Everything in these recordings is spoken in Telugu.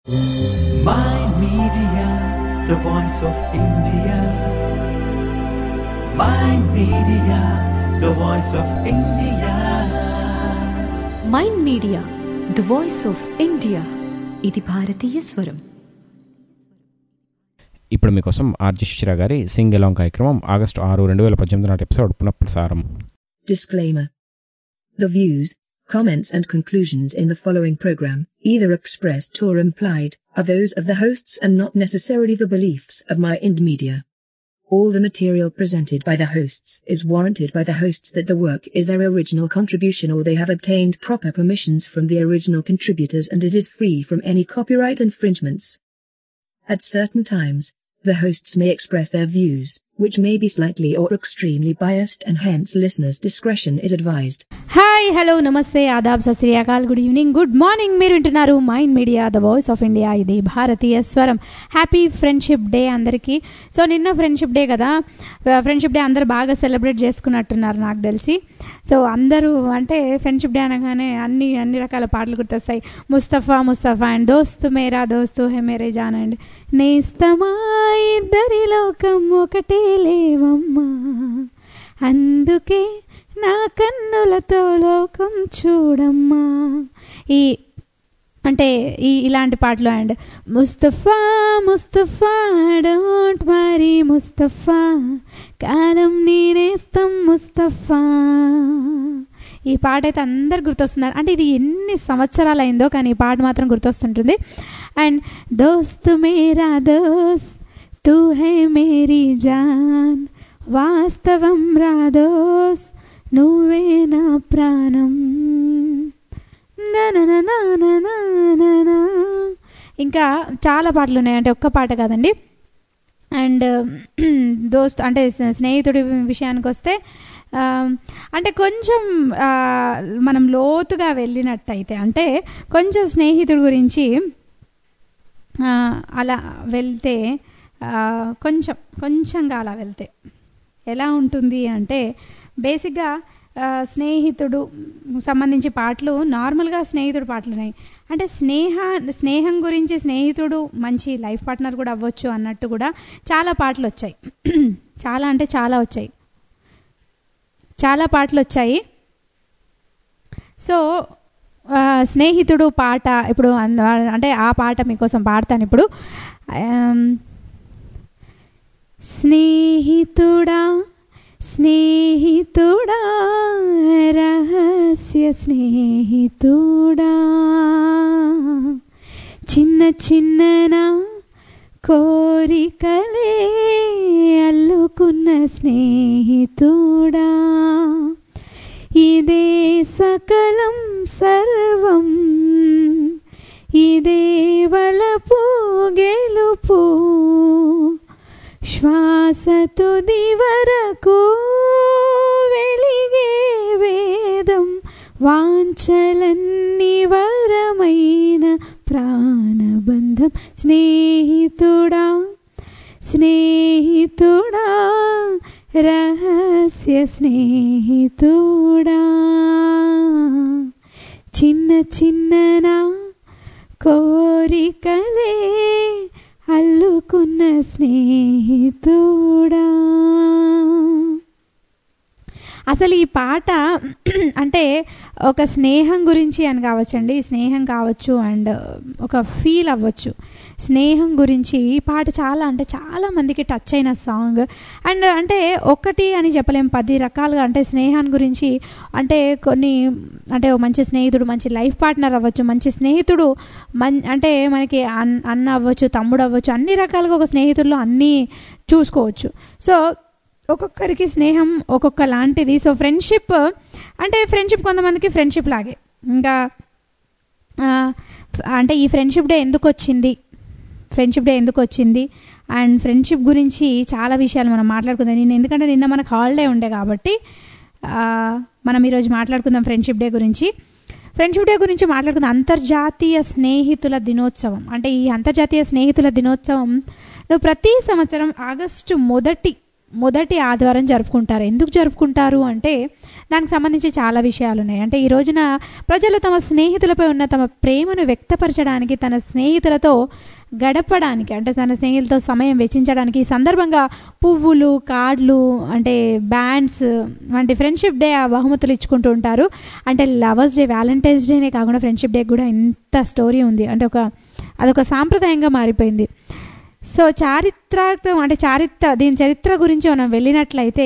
Mind Media, the voice of India. Mind Media, the voice of India. Mind Media, the voice of India. ఇది భారతీయ స్వరం. ఇప్పుడు మీకోసం ఆర్జి శిశిర గారి సింగ్ ఎలాంగ్ కార్యక్రమం ఆగస్టు 6, 2018 నాటి ఎపిసోడ్ పునఃప్రసారం. Disclaimer. The views, comments and conclusions in the following program, either expressed or implied, are those of the hosts and not necessarily the beliefs of Mind Media. All the material presented by the hosts is warranted by the hosts that the work is their original contribution or they have obtained proper permissions from the original contributors and it is free from any copyright infringements. At certain times, the hosts may express their views, which may be slightly or extremely biased and hence listeners' discretion is advised. Hi hello namaste adaab Sat Sri Akal good evening good morning. మీరు వింటున్నారు Mind media the voice of India, ఇది భారతీయ స్వరం. హ్యాపీ ఫ్రెండ్షిప్ డే అందరికీ. సో నిన్న ఫ్రెండ్షిప్ డే కదా, ఫ్రెండ్షిప్ డే అందరు బాగా సెలబ్రేట్ చేసుకున్నట్టున్నారు నాకు తెలిసి. సో అందరూ అంటే ఫ్రెండ్షిప్ డే అనగానే అన్ని రకాల పాటలు గుర్తొస్తాయి. ముస్తఫా ముస్తఫా అండ్ దోస్తు మేరా దోస్తు హే మేరే జాన్ అండ్ నేస్తమా ఇద్దరి లోకం ఒకటే లేవమ్మా, అందుకే నా కన్నులతో లోకం చూడమ్మా. ఇలాంటి పాటలు. And Mustafa Mustafa don't worry Mustafa, కాలం నేనేస్తాం ముస్తఫా. ఈ పాట అయితే అందరు గుర్తొస్తున్నారు. అంటే ఇది ఎన్ని సంవత్సరాలు అయిందో కానీ ఈ పాట మాత్రం గుర్తొస్తుంటుంది. అండ్ దోస్తు మేరా దోస్త్ తూ హై మేరీ జాన్, వాస్తవం రా దోస్త్ నువ్వే నా ప్రాణం. ఇంకా చాలా పాటలు ఉన్నాయి, అంటే ఒక్క పాట కాదండి. అండ్ దోస్త్ అంటే స్నేహితుడి విషయానికి వస్తే అంటే కొంచెం మనం లోతుగా వెళ్ళినట్టయితే, అంటే కొంచెం స్నేహితుడి గురించి అలా వెళ్తే, కొంచెంగా అలా వెళ్తే ఎలా ఉంటుంది అంటే, బేసిక్గా స్నేహితుడు సంబంధించి పాటలు నార్మల్గా స్నేహితుడు పాటలు ఉన్నాయి. అంటే స్నేహం గురించి, స్నేహితుడు మంచి లైఫ్ పార్ట్నర్ కూడా అవ్వచ్చు అన్నట్టు కూడా చాలా పాటలు వచ్చాయి. చాలా అంటే చాలా పాటలు వచ్చాయి. సో స్నేహితుడు పాట ఇప్పుడు అంటే ఆ పాట మీకోసం పాడతాను ఇప్పుడు. స్నేహితుడా స్నేహితుడా రహస్య స్నేహితుడా, చిన్న చిన్న కోరికలే అల్లుకున్న స్నేహితుడా, ఇదే సకలం సర్వం, ఇదే వలపు గెలుపు, శ్వాస తుది వరకు వెలిగే వేదం, వాంఛలన్నీ వరమైన ప్రాణబంధం. స్నేహితుడా స్నేహితుడా రహస్య స్నేహితుడా, చిన్న చిన్న కోరికలే అల్లుకున్న స్నేహితుడా. అసలు ఈ పాట అంటే ఒక స్నేహం గురించి అని కావచ్చండి, స్నేహం కావచ్చు అండ్ ఒక ఫీల్ అవ్వచ్చు. స్నేహం గురించి ఈ పాట చాలా మందికి టచ్ అయిన సాంగ్. అండ్ అంటే ఒకటి అని చెప్పలేం, 10 రకాలుగా అంటే స్నేహాన్ని గురించి అంటే కొన్ని అంటే మంచి స్నేహితుడు, మంచి లైఫ్ పార్ట్నర్ అవ్వచ్చు, మంచి స్నేహితుడు అంటే మనకి అన్న అవ్వచ్చు, తమ్ముడు అవ్వచ్చు, అన్ని రకాలుగా ఒక స్నేహితుల్లో అన్నీ చూసుకోవచ్చు. సో ఒక్కొక్కరికి స్నేహం ఒక్కొక్క లాంటిది. సో ఫ్రెండ్షిప్ అంటే ఫ్రెండ్షిప్ కొంతమందికి ఫ్రెండ్షిప్ లాగే. ఇంకా అంటే ఈ ఫ్రెండ్షిప్ డే ఎందుకు వచ్చింది అండ్ ఫ్రెండ్షిప్ గురించి చాలా విషయాలు మనం మాట్లాడుకుందాం. ఎందుకంటే నిన్న మనకు హాలిడే ఉండే కాబట్టి మనం ఈరోజు మాట్లాడుకుందాం ఫ్రెండ్షిప్ డే గురించి. మాట్లాడుకుందాం. అంతర్జాతీయ స్నేహితుల దినోత్సవం. అంటే ఈ అంతర్జాతీయ స్నేహితుల దినోత్సవం ప్రతి సంవత్సరం ఆగస్టు మొదటి ఆదివారం జరుపుకుంటారు. ఎందుకు జరుపుకుంటారు అంటే దానికి సంబంధించి చాలా విషయాలు ఉన్నాయి. అంటే ఈ రోజున ప్రజలు తమ స్నేహితులపై ఉన్న తమ ప్రేమను వ్యక్తపరచడానికి, తన స్నేహితులతో గడపడానికి, అంటే తన స్నేహితులతో సమయం వెచ్చించడానికి ఈ సందర్భంగా పువ్వులు, కార్డులు, అంటే బ్యాండ్స్ వంటి ఫ్రెండ్షిప్ డే బహుమతులు ఇచ్చుకుంటూ ఉంటారు. అంటే లవర్స్ డే, వ్యాలంటైన్స్ డేనే కాకుండా ఫ్రెండ్షిప్ డే కూడా ఇంత స్టోరీ ఉంది. అంటే అదొక సాంప్రదాయంగా మారిపోయింది. సో దీని చరిత్ర గురించి మనం వెళ్ళినట్లయితే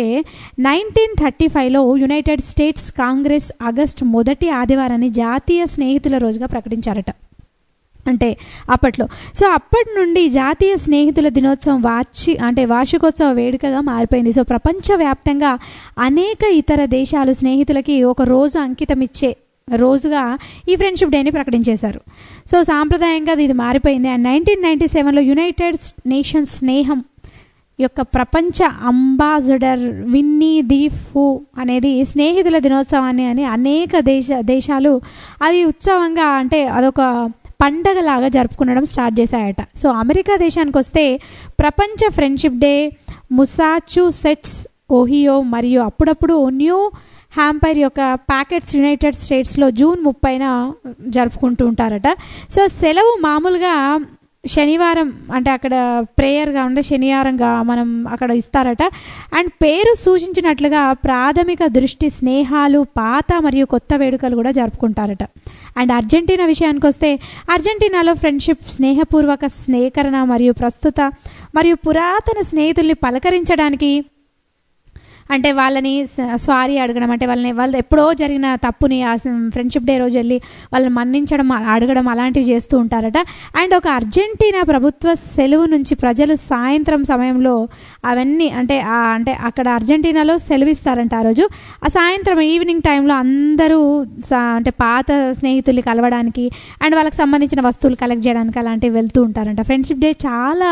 1935లో యునైటెడ్ స్టేట్స్ కాంగ్రెస్ ఆగస్ట్ 1 ఆదివారాన్ని జాతీయ స్నేహితుల రోజుగా ప్రకటించారట. అంటే అప్పట్లో. సో అప్పటి నుండి జాతీయ స్నేహితుల దినోత్సవం వార్షికోత్సవ వేడుకగా మారిపోయింది. సో ప్రపంచవ్యాప్తంగా అనేక ఇతర దేశాలు స్నేహితులకి ఒక రోజు అంకితం ఇచ్చే రోజుగా ఈ ఫ్రెండ్షిప్ డేని ప్రకటించేశారు. సో సాంప్రదాయంగా ఇది మారిపోయింది. అండ్ 1997లో యునైటెడ్ నేషన్స్ స్నేహం యొక్క ప్రపంచ అంబాసిడర్ విన్నీ ది ఫూ అనేది స్నేహితుల దినోత్సవాన్ని అని అనేక దేశాలు అది ఉత్సవంగా, అంటే అదొక పండగలాగా జరుపుకునడం స్టార్ట్ చేశాయట. సో అమెరికా దేశానికి వస్తే ప్రపంచ ఫ్రెండ్షిప్ డే ముసాచుసెట్స్, ఓహియో మరియు అప్పుడప్పుడు న్యూ హ్యాంపైర్ యొక్క ప్యాకెట్స్ యునైటెడ్ స్టేట్స్లో జూన్ 30న జరుపుకుంటూ ఉంటారట. సో సెలవు మామూలుగా శనివారం, అంటే అక్కడ ప్రేయర్గా ఉండే శనివారంగా మనం అక్కడ ఇస్తారట. అండ్ పేరు సూచించినట్లుగా ప్రాథమిక దృష్టి స్నేహాలు, పాత మరియు కొత్త వేడుకలు కూడా జరుపుకుంటారట. అండ్ అర్జెంటీనా విషయానికి వస్తే అర్జెంటీనాలో ఫ్రెండ్షిప్ స్నేహపూర్వక స్నేహకరణ మరియు పురాతన స్నేహితుల్ని పలకరించడానికి, అంటే వాళ్ళని సారీ అడగడం, అంటే వాళ్ళు ఎప్పుడో జరిగిన తప్పుని ఆ ఫ్రెండ్షిప్ డే రోజు వెళ్ళి వాళ్ళని మన్నించడం, అడగడం అలాంటివి చేస్తూ ఉంటారట. అండ్ ఒక అర్జెంటీనా ప్రభుత్వ సెలవు నుంచి ప్రజలు సాయంత్రం సమయంలో అవన్నీ అంటే అక్కడ అర్జెంటీనాలో సెలవు ఇస్తారంట ఆ రోజు. ఆ సాయంత్రం ఈవినింగ్ టైంలో అందరూ అంటే పాత స్నేహితుల్ని కలవడానికి అండ్ వాళ్ళకి సంబంధించిన వస్తువులు కలెక్ట్ చేయడానికి అలాంటివి వెళ్తూ ఉంటారంట. ఫ్రెండ్షిప్ డే చాలా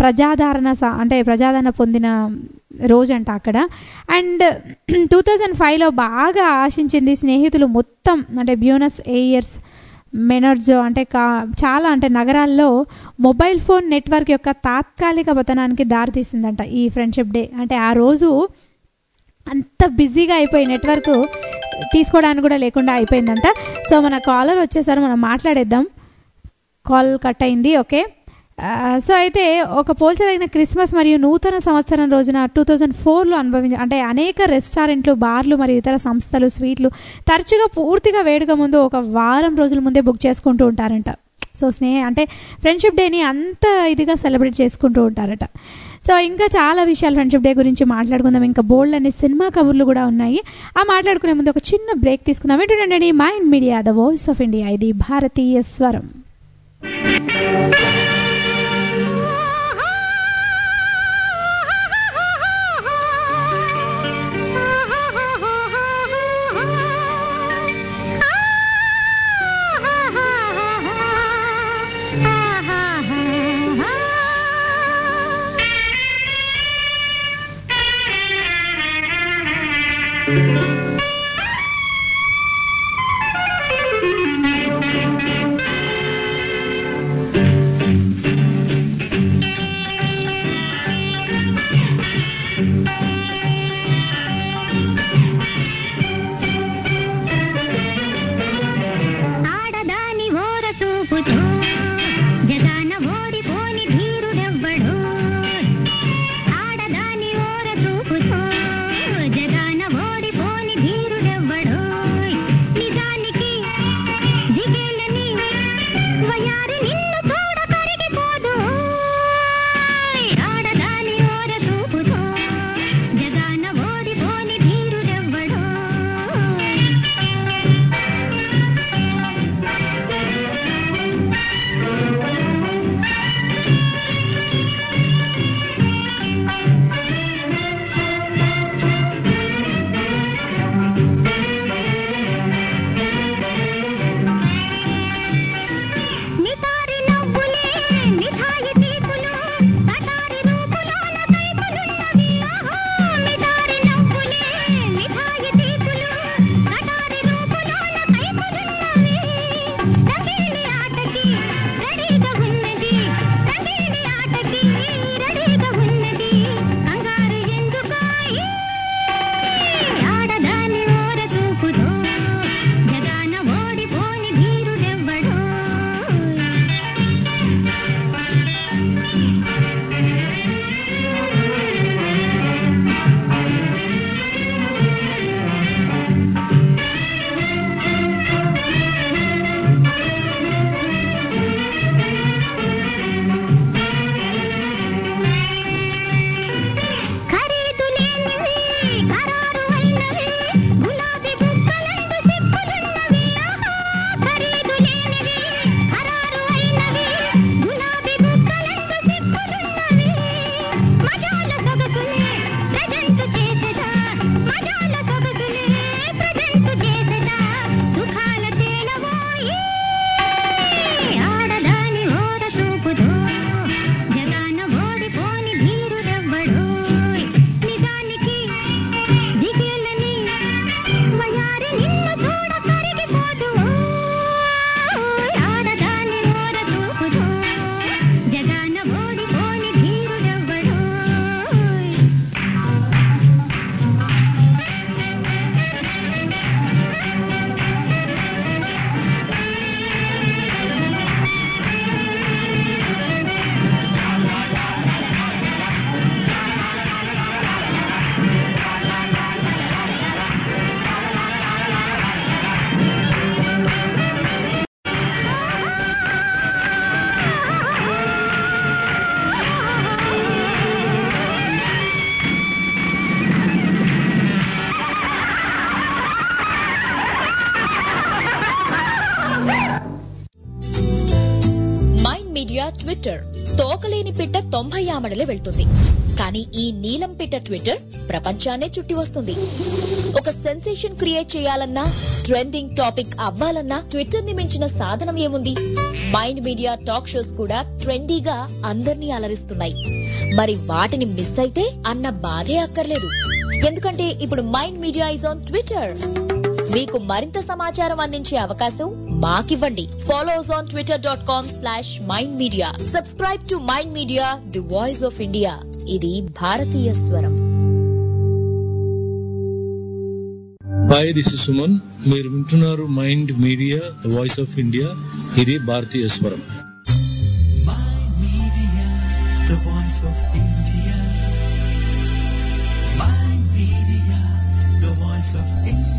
ప్రజాదరణ పొందిన రోజు అంట అక్కడ. అండ్ 2005లో బాగా ఆశించింది స్నేహితులు మొత్తం, అంటే బ్యూనస్ ఎయిర్స్, మెనర్జో, అంటే చాలా నగరాల్లో మొబైల్ ఫోన్ నెట్వర్క్ యొక్క తాత్కాలిక పతనానికి దారితీసిందంట ఈ ఫ్రెండ్షిప్ డే. అంటే ఆ రోజు అంత బిజీగా అయిపోయి నెట్వర్క్ తీసుకోవడానికి కూడా లేకుండా అయిపోయిందంట. సో మన కాలర్ వచ్చేసారు, మనం మాట్లాడేద్దాం. కాల్ కట్ అయింది. ఓకే. సో అయితే ఒక పోల్చదగిన క్రిస్మస్ మరియు నూతన సంవత్సరం రోజున 2004లో అంటే అనేక రెస్టారెంట్లు, బార్లు మరియు ఇతర సంస్థలు స్వీట్లు తరచుగా పూర్తిగా వేడుక ముందు ఒక వారం రోజుల ముందే బుక్ చేసుకుంటూ ఉంటారంట. సో అంటే ఫ్రెండ్షిప్ డేని అంత ఇదిగా సెలబ్రేట్ చేసుకుంటూ ఉంటారట. సో ఇంకా చాలా విషయాలు ఫ్రెండ్షిప్ డే గురించి మాట్లాడుకుందాం. ఇంకా బోల్డ్ అనే సినిమా కబుర్లు కూడా ఉన్నాయి. ఆ మాట్లాడుకునే ముందు ఒక చిన్న బ్రేక్ తీసుకుందాం. ఏంటంటే Mind media, the voice of India, ఇది భారతీయ స్వరం. Media Twitter. తోకలేని పిట్ట 90 ఆమడలే వెళ్తుంది, కానీ ఈ నీలం పిట్ట ట్విట్టర్ ప్రపంచాన్నే చుట్టి వస్తుంది. ఒక సెన్సేషన్ క్రియేట్ చేయాలన్నా, ట్రెండింగ్ టాపిక్ అవ్వాలన్నా ట్విట్టర్ ని మించిన సాధనం ఏముంది? మైండ్ మీడియా టాక్ షోస్ కూడా ట్రెండీగా అందర్నీ అలరిస్తున్నాయి. మరి వాటిని మిస్ అయితే అన్న బాధే అక్కర్లేదు, ఎందుకంటే ఇప్పుడు Mind Media is on Twitter. మీకు మరింత సమాచారం అందించే అవకాశం మాకివ్వండి. Follow us on twitter.com/mindmedia. Subscribe to mind Media, the voice of India. ఇది భారతీయ స్వరం. Hi, this is Suman. మీరు వింటున్నారు Mind Media, the voice of India. ఇది భారతీయ స్వరం. Mind Media, the voice of India. Mind Media, the voice of India.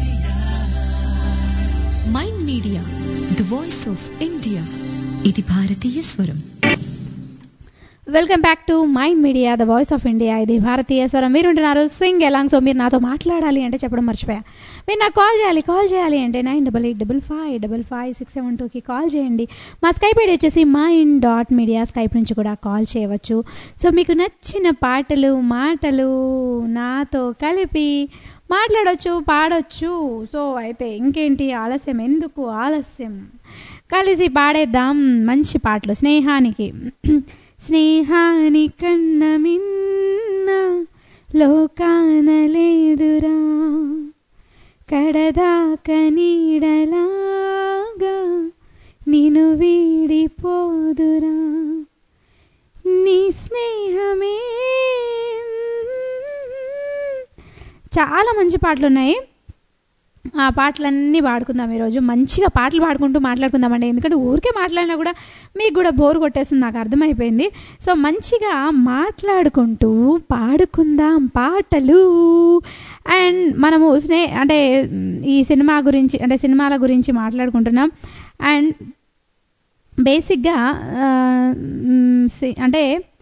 Mind Media the voice of India. ఇది భారతీయ స్వరం. Welcome back to mind media, the voice of India. ఇది భారతీయ స్వరం. మీరు ఉంటున్నారు సింగ్ ఎలాంగ్. సో మీరు నాతో మాట్లాడాలి అంటే చెప్పడం మర్చిపోయా. మీరు నాకు కాల్ చేయాలి అంటే 9885555672కి కాల్ చేయండి. మా స్కైప్ ఐడి వచ్చేసి mind.media. స్కైప్ నుంచి కూడా కాల్ చేయవచ్చు. సో మీకు నచ్చిన మాటలు నాతో కలిపి మాట్లాడవచ్చు, పాడొచ్చు. సో అయితే ఇంకేంటి ఆలస్యం కలిసి పాడేద్దాం మంచి పాటలు. స్నేహానికన్న మిన్న లోకాన లేదురా, కడదాక నీడలాగా నిన్ను వీడిపోదురా, నీ స్నేహమే. చాలా మంచి పాటలు ఉన్నాయి. ఆ పాటలన్నీ పాడుకుందాం ఈరోజు. మంచిగా పాటలు పాడుకుంటూ మాట్లాడుకుందామండి, ఎందుకంటే ఊరికే మాట్లాడినా కూడా మీకు కూడా బోర్ కొట్టేస్తుంది, నాకు అర్థమైపోయింది. సో మంచిగా మాట్లాడుకుంటూ పాడుకుందాం పాటలు. అండ్ మనము అంటే ఈ సినిమాల గురించి మాట్లాడుకుంటున్నాం. అండ్ బేసిక్గా అంటే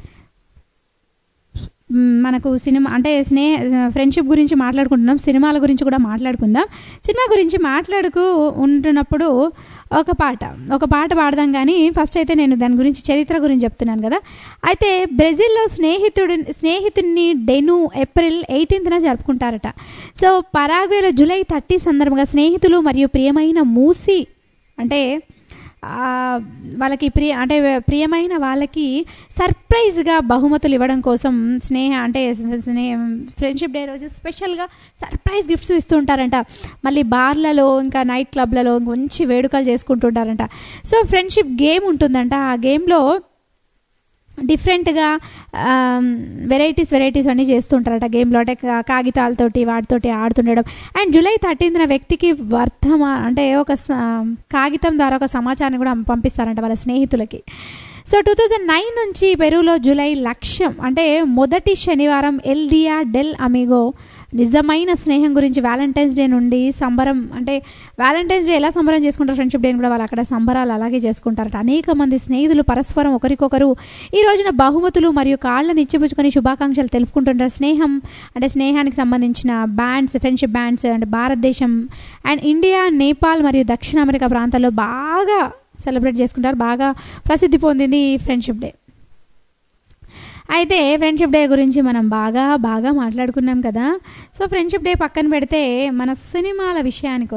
మనకు సినిమా అంటే ఫ్రెండ్షిప్ గురించి మాట్లాడుకుంటున్నాం, సినిమాల గురించి కూడా మాట్లాడుకుందాం. సినిమా గురించి ఉంటున్నప్పుడు ఒక పాట పాడదాం. కానీ ఫస్ట్ అయితే నేను దాని గురించి చరిత్ర గురించి చెప్తున్నాను కదా. అయితే బ్రెజిల్లో స్నేహితుడిని డెను ఏప్రిల్ 18న జరుపుకుంటారట. సో పరాగ్వేలో జూలై 30 సందర్భంగా స్నేహితులు మరియు ప్రియమైన మూసి అంటే వాళ్ళకి ప్రియమైన వాళ్ళకి సర్ప్రైజ్గా బహుమతులు ఇవ్వడం కోసం ఫ్రెండ్షిప్ డే రోజు స్పెషల్గా సర్ప్రైజ్ గిఫ్ట్స్ ఇస్తూ ఉంటారంట. మళ్ళీ బార్లలో ఇంకా నైట్ క్లబ్లలో మంచి వేడుకలు చేసుకుంటుంటారంట. సో ఫ్రెండ్షిప్ గేమ్ ఉంటుందంట. ఆ గేమ్లో డిఫరెంట్గా వెరైటీస్ అన్నీ చేస్తుంటారట గేమ్లో. అంటే కాగితాలతోటి వాటితోటి ఆడుతుండడం. అండ్ జూలై 13న వ్యక్తికి అంటే ఒక కాగితం ద్వారా ఒక సమాచారాన్ని కూడా పంపిస్తారంట వాళ్ళ స్నేహితులకి. సో 2009 నుంచి పెరూలో జూలై లక్ష్యం అంటే మొదటి శనివారం ఎల్ దియా డెల్ అమిగో, నిజమైన స్నేహం గురించి వ్యాలంటైన్స్ డే నుండి సంబరం. అంటే వ్యాలంటైన్స్ డే ఎలా సంబరం చేసుకుంటారు, ఫ్రెండ్షిప్ డేని కూడా వాళ్ళు అక్కడ సంబరాలు అలాగే చేసుకుంటారట. అనేక మంది స్నేహితులు పరస్పరం ఒకరికొకరు ఈ రోజున బహుమతులు మరియు కాళ్ళని ఇచ్చిపుచ్చుకొని శుభాకాంక్షలు తెలుపుకుంటుంటారు. స్నేహానికి సంబంధించిన బ్యాండ్స్, ఫ్రెండ్షిప్ బ్యాండ్స్ అంటే భారతదేశం అండ్ ఇండియా, నేపాల్ మరియు దక్షిణ అమెరికా ప్రాంతాల్లో బాగా సెలబ్రేట్ చేసుకుంటారు. బాగా ప్రసిద్ధి పొందింది ఈ ఫ్రెండ్షిప్ డే. అయితే ఫ్రెండ్షిప్ డే గురించి మనం బాగా మాట్లాడుకున్నాం కదా. సో ఫ్రెండ్షిప్ డే పక్కన పెడితే మన సినిమాల విషయానికి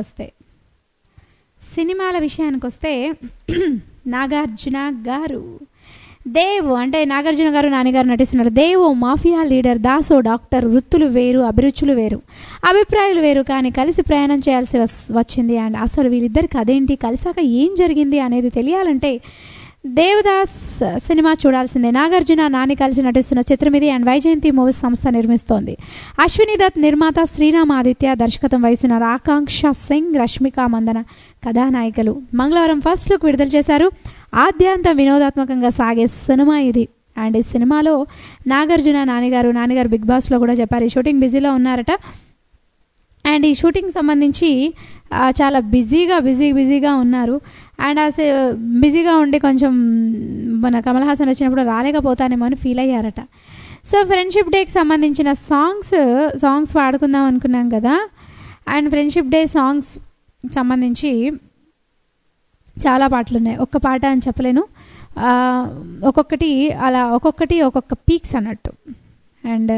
వస్తే నాగార్జున గారు దేవు అంటే నాగార్జున గారు నాన్నగారు నటిస్తున్నారు. దేవు మాఫియా లీడర్, దాసో డాక్టర్. వృత్తులు వేరు, అభిరుచులు వేరు, అభిప్రాయాలు వేరు, కానీ కలిసి ప్రయాణం చేయాల్సి వచ్చింది. అండ్ అసలు వీళ్ళిద్దరికి అదేంటి, కలిసాక ఏం జరిగింది అనేది తెలియాలంటే దేవదాస్ సినిమా చూడాల్సిందే. నాగార్జున నాని కలిసి నటిస్తున్న చిత్రం ఇది. అండ్ వైజయంతి మూవీస్ సంస్థ నిర్మిస్తోంది. అశ్విని దత్ నిర్మాత, శ్రీరామ్ ఆదిత్య దర్శకత్వం వహిస్తున్నారు. ఆకాంక్ష సింగ్, రష్మిక మందన కథానాయికలు. మంగళవారం ఫస్ట్ లుక్ విడుదల చేశారు. ఆద్యాంతం వినోదాత్మకంగా సాగే సినిమా ఇది. అండ్ ఈ సినిమాలో నాగార్జున నాన్నగారు బిగ్ బాస్లో కూడా చెప్పారు ఈ షూటింగ్ బిజీలో ఉన్నారట. అండ్ ఈ షూటింగ్ సంబంధించి చాలా బిజీగా ఉన్నారు. అండ్ బిజీగా ఉండి కొంచెం మన కమల్ హాసన్ వచ్చినప్పుడు రాలేకపోతానేమో అని ఫీల్ అయ్యారట. సో ఫ్రెండ్షిప్ డేకి సంబంధించిన సాంగ్స్ పాడుకుందాం అనుకున్నాం కదా. అండ్ ఫ్రెండ్షిప్ డే సాంగ్స్ సంబంధించి చాలా పాటలు ఉన్నాయి. ఒక్క పాట అని చెప్పలేను, ఒక్కొక్కటి అలా ఒక్కొక్క పీక్స్ అన్నట్టు. అండ్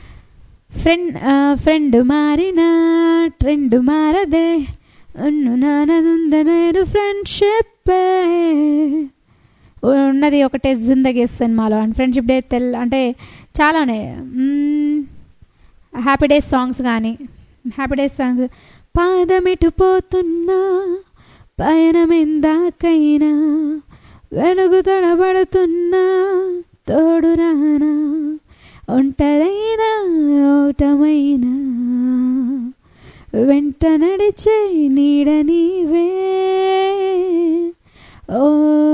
ఫ్రెండ్ మారినా ట్రెండ్ మారదే నానుందనేడు ఫ్రెండ్షిప్ ఉన్నది ఒకటే జిందగీ సినిమాలో. అండ్ ఫ్రెండ్షిప్ డే అంటే చాలానే హ్యాపీ డేస్ సాంగ్స్ కానీ హ్యాపీ డేస్ సాంగ్స్ పాదమిటుపోతున్నా పయనమెందాకైనా వెలుగు తడబడుతున్నా తోడు రానా ఒంటరైనా ఓటమైనా వెంట నడిచే నీడ నీవే ఓ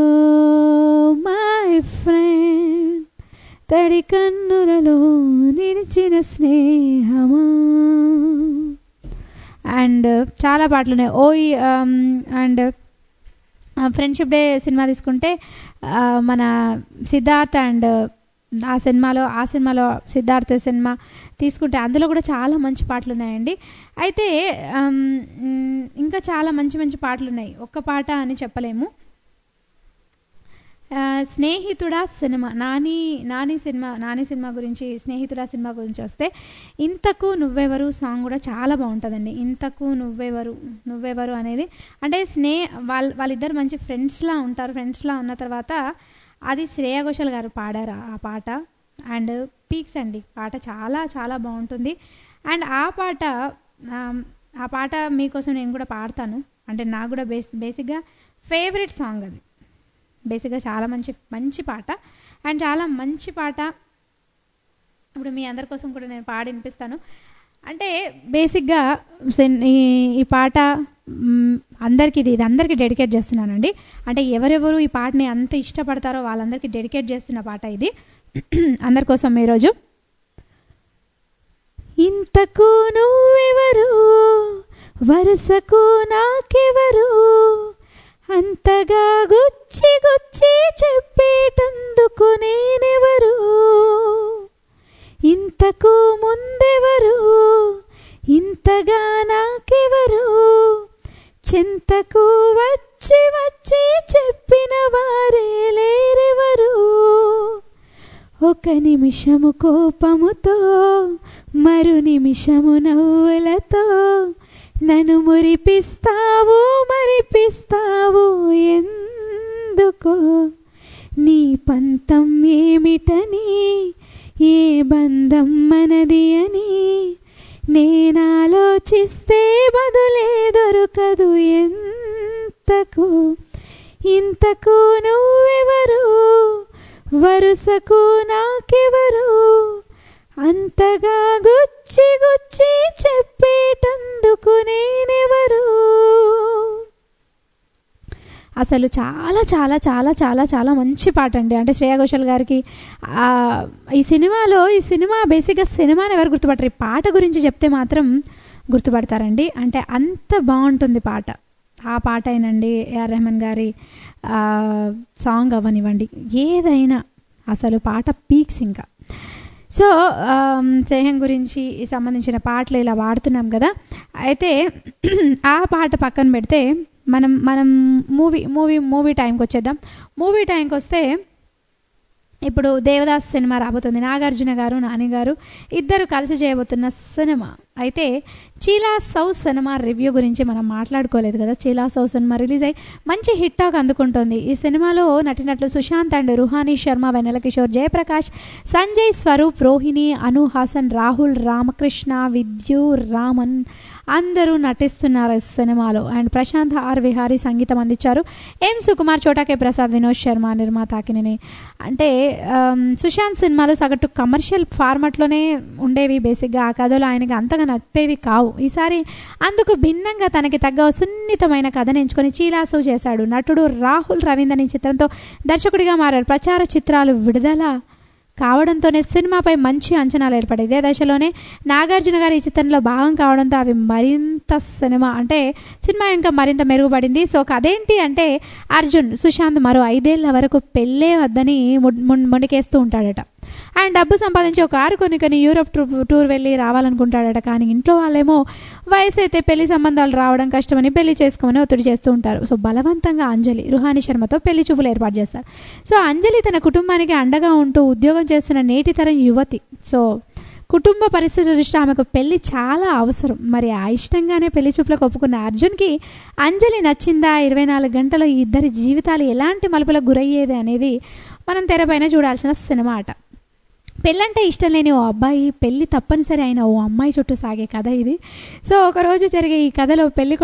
మై ఫ్రెండ్ తడి కన్నులలో నిలిచిన స్నేహమా. అండ్ చాలా పాటలు ఉన్నాయి. ఓయ్ అండ్ ఫ్రెండ్షిప్ డే సినిమా తీసుకుంటే మన సిద్ధార్థ్ అండ్ ఆ సినిమాలో సిద్ధార్థ్ సినిమా తీసుకుంటే అందులో కూడా చాలా మంచి పాటలు ఉన్నాయండి. అయితే ఇంకా చాలా మంచి పాటలు ఉన్నాయి, ఒక్క పాట అని చెప్పలేము. స్నేహితుడా సినిమా నాని సినిమా గురించి, స్నేహితుడా సినిమా గురించి వస్తే ఇంతకు నువ్వెవరు సాంగ్ కూడా చాలా బాగుంటుందండి. ఇంతకు నువ్వెవరు అనేది అంటే వాళ్ళిద్దరు మంచి ఫ్రెండ్స్లా ఉంటారు. ఫ్రెండ్స్లా ఉన్న తర్వాత అది శ్రేయా ఘోషల్ గారు పాడారు ఆ పాట. అండ్ పీక్స్ అండి పాట చాలా చాలా బాగుంటుంది. అండ్ ఆ పాట మీకోసం నేను కూడా పాడతాను. అంటే నాకు కూడా బేసిక్గా ఫేవరెట్ సాంగ్ అది. బేసిక్గా చాలా మంచి పాట అండ్ చాలా మంచి పాట. ఇప్పుడు మీ అందరి కోసం కూడా నేను పాడి వినిపిస్తాను. అంటే బేసిక్గా ఈ పాట ఇది అందరికీ డెడికేట్ చేస్తున్నానండి. అంటే ఎవరెవరు ఈ పాటని అంత ఇష్టపడతారో వాళ్ళందరికీ డెడికేట్ చేస్తున్న పాట ఇది. అందరి కోసం ఈరోజు. ఇంతకు నువ్వెవరు వరుసకు నాకెవరు అంతగా గుచ్చి చెప్పేటందుకు నేనెవరు ఇంతకు ముందెవరు ఇంతగా నాకెవరు చెంతకు వచ్చి చెప్పిన వారే లేరెవరు ఒక నిమిషము కోపముతో మరు నిమిషము నవ్వులతో నన్ను మరిపిస్తావు ఎందుకో నీ పంతం ఏమిటని ఏ బంధం మనది అని నేనాలోచిస్తే బదులే దొరకదు ఇంతకు నువ్వెవరు వరుసకు నాకెవరు అంతగా గుచ్చి చెప్పేటందుకు నేనెవరు. అసలు చాలా చాలా చాలా చాలా చాలా మంచి పాట అండి. అంటే శ్రేయా ఘోషల్ గారికి ఈ సినిమా బేసిక్గా సినిమాని ఎవరు గుర్తుపడతారు, ఈ పాట గురించి చెప్తే మాత్రం గుర్తుపడతారండి. అంటే అంత బాగుంటుంది పాట. ఆ పాట అయినండి, ఏఆర్ రెహమాన్ గారి సాంగ్ అవనివ్వండి, ఏదైనా అసలు పాట పీక్స్. ఇంకా సో స్నేహం గురించి సంబంధించిన పాటలు ఇలా వాడుతున్నాం కదా. అయితే ఆ పాట పక్కన పెడితే మనం మూవీ టైంకి వచ్చేద్దాం. మూవీ టైంకి వస్తే ఇప్పుడు దేవదాస్ సినిమా రాబోతుంది. నాగార్జున గారు నాని గారు ఇద్దరు కలిసి చేయబోతున్న సినిమా. అయితే చీలా సౌ సినిమా రివ్యూ గురించి మనం మాట్లాడుకోలేదు కదా. చీలా సౌ సినిమా రిలీజ్ అయ్యి మంచి హిట్ టాక్ అందుకుంటుంది. ఈ సినిమాలో నటినట్లు సుశాంత్ అండ్ రుహానీ శర్మ, వెన్నెల కిషోర్, జయప్రకాష్, సంజయ్ స్వరూప్, రోహిణి, అను హాసన్, రాహుల్, రామకృష్ణ, విద్యు రామన్ అందరూ నటిస్తున్నారు ఈ సినిమాలో. అండ్ ప్రశాంత్ ఆర్ విహారీ సంగీతం అందించారు. ఎం సుకుమార్, చోటాకే ప్రసాద్, వినోద్ శర్మ నిర్మాత అకినేని. అంటే సుశాంత్ సినిమాలు సగటు కమర్షియల్ ఫార్మాట్లోనే ఉండేవి. బేసిక్గా ఆ కథలు ఆయనకి అంతగా నప్పేవి కావు. ఈసారి అందుకు భిన్నంగా తనకి తగ్గ సున్నితమైన కథను ఎంచుకొని చీలాసో చేశాడు. నటుడు రాహుల్ రవీంద్రన్ ఈ చిత్రంతో దర్శకుడిగా మారారు. ప్రచార చిత్రాలు విడుదల కావడంతోనే సినిమాపై మంచి అంచనాలు ఏర్పడాయి. ఇదే దశలోనే నాగార్జున గారు ఈ చిత్రంలో భాగం కావడంతో అవి మరింత సినిమా ఇంకా మరింత మెరుగుపడింది. సో అదేంటి అంటే అర్జున్ సుశాంత్ మరో 5 ఏళ్ల వరకు పెళ్ళే వద్దని మొండికేస్తూ ఉంటాడట. ఆయన డబ్బు సంపాదించి ఒక కారు కొన్ని యూరోప్ టూర్ వెళ్ళి రావాలనుకుంటాడట. కానీ ఇంట్లో వాళ్ళేమో వయసు అయితే పెళ్లి సంబంధాలు రావడం కష్టమని పెళ్లి చేసుకోమని ఒత్తిడి చేస్తూ ఉంటారు. సో బలవంతంగా అంజలి రుహాని శర్మతో పెళ్లి చూపులు ఏర్పాటు చేస్తారు. సో అంజలి తన కుటుంబానికి అండగా ఉంటూ ఉద్యోగం చేస్తున్న నేటి తరం యువతి. సో కుటుంబ పరిస్థితుల దృష్ట్యా ఆమెకు పెళ్లి చాలా అవసరం. మరి ఆ ఇష్టంగానే పెళ్లి చూపులకు ఒప్పుకున్న అర్జున్కి అంజలి నచ్చిందా? 24 గంటలు ఈ ఇద్దరి జీవితాలు ఎలాంటి మలుపులకు గురయ్యేది అనేది మనం తెరపైన చూడాల్సిన సినిమా అట. పెళ్ళంటే ఇష్టం లేని ఓ అబ్బాయి, పెళ్ళి తప్పనిసరి అయిన ఓ అమ్మాయి చుట్టూ సాగే కథ ఇది. సో ఒకరోజు జరిగే ఈ కథలో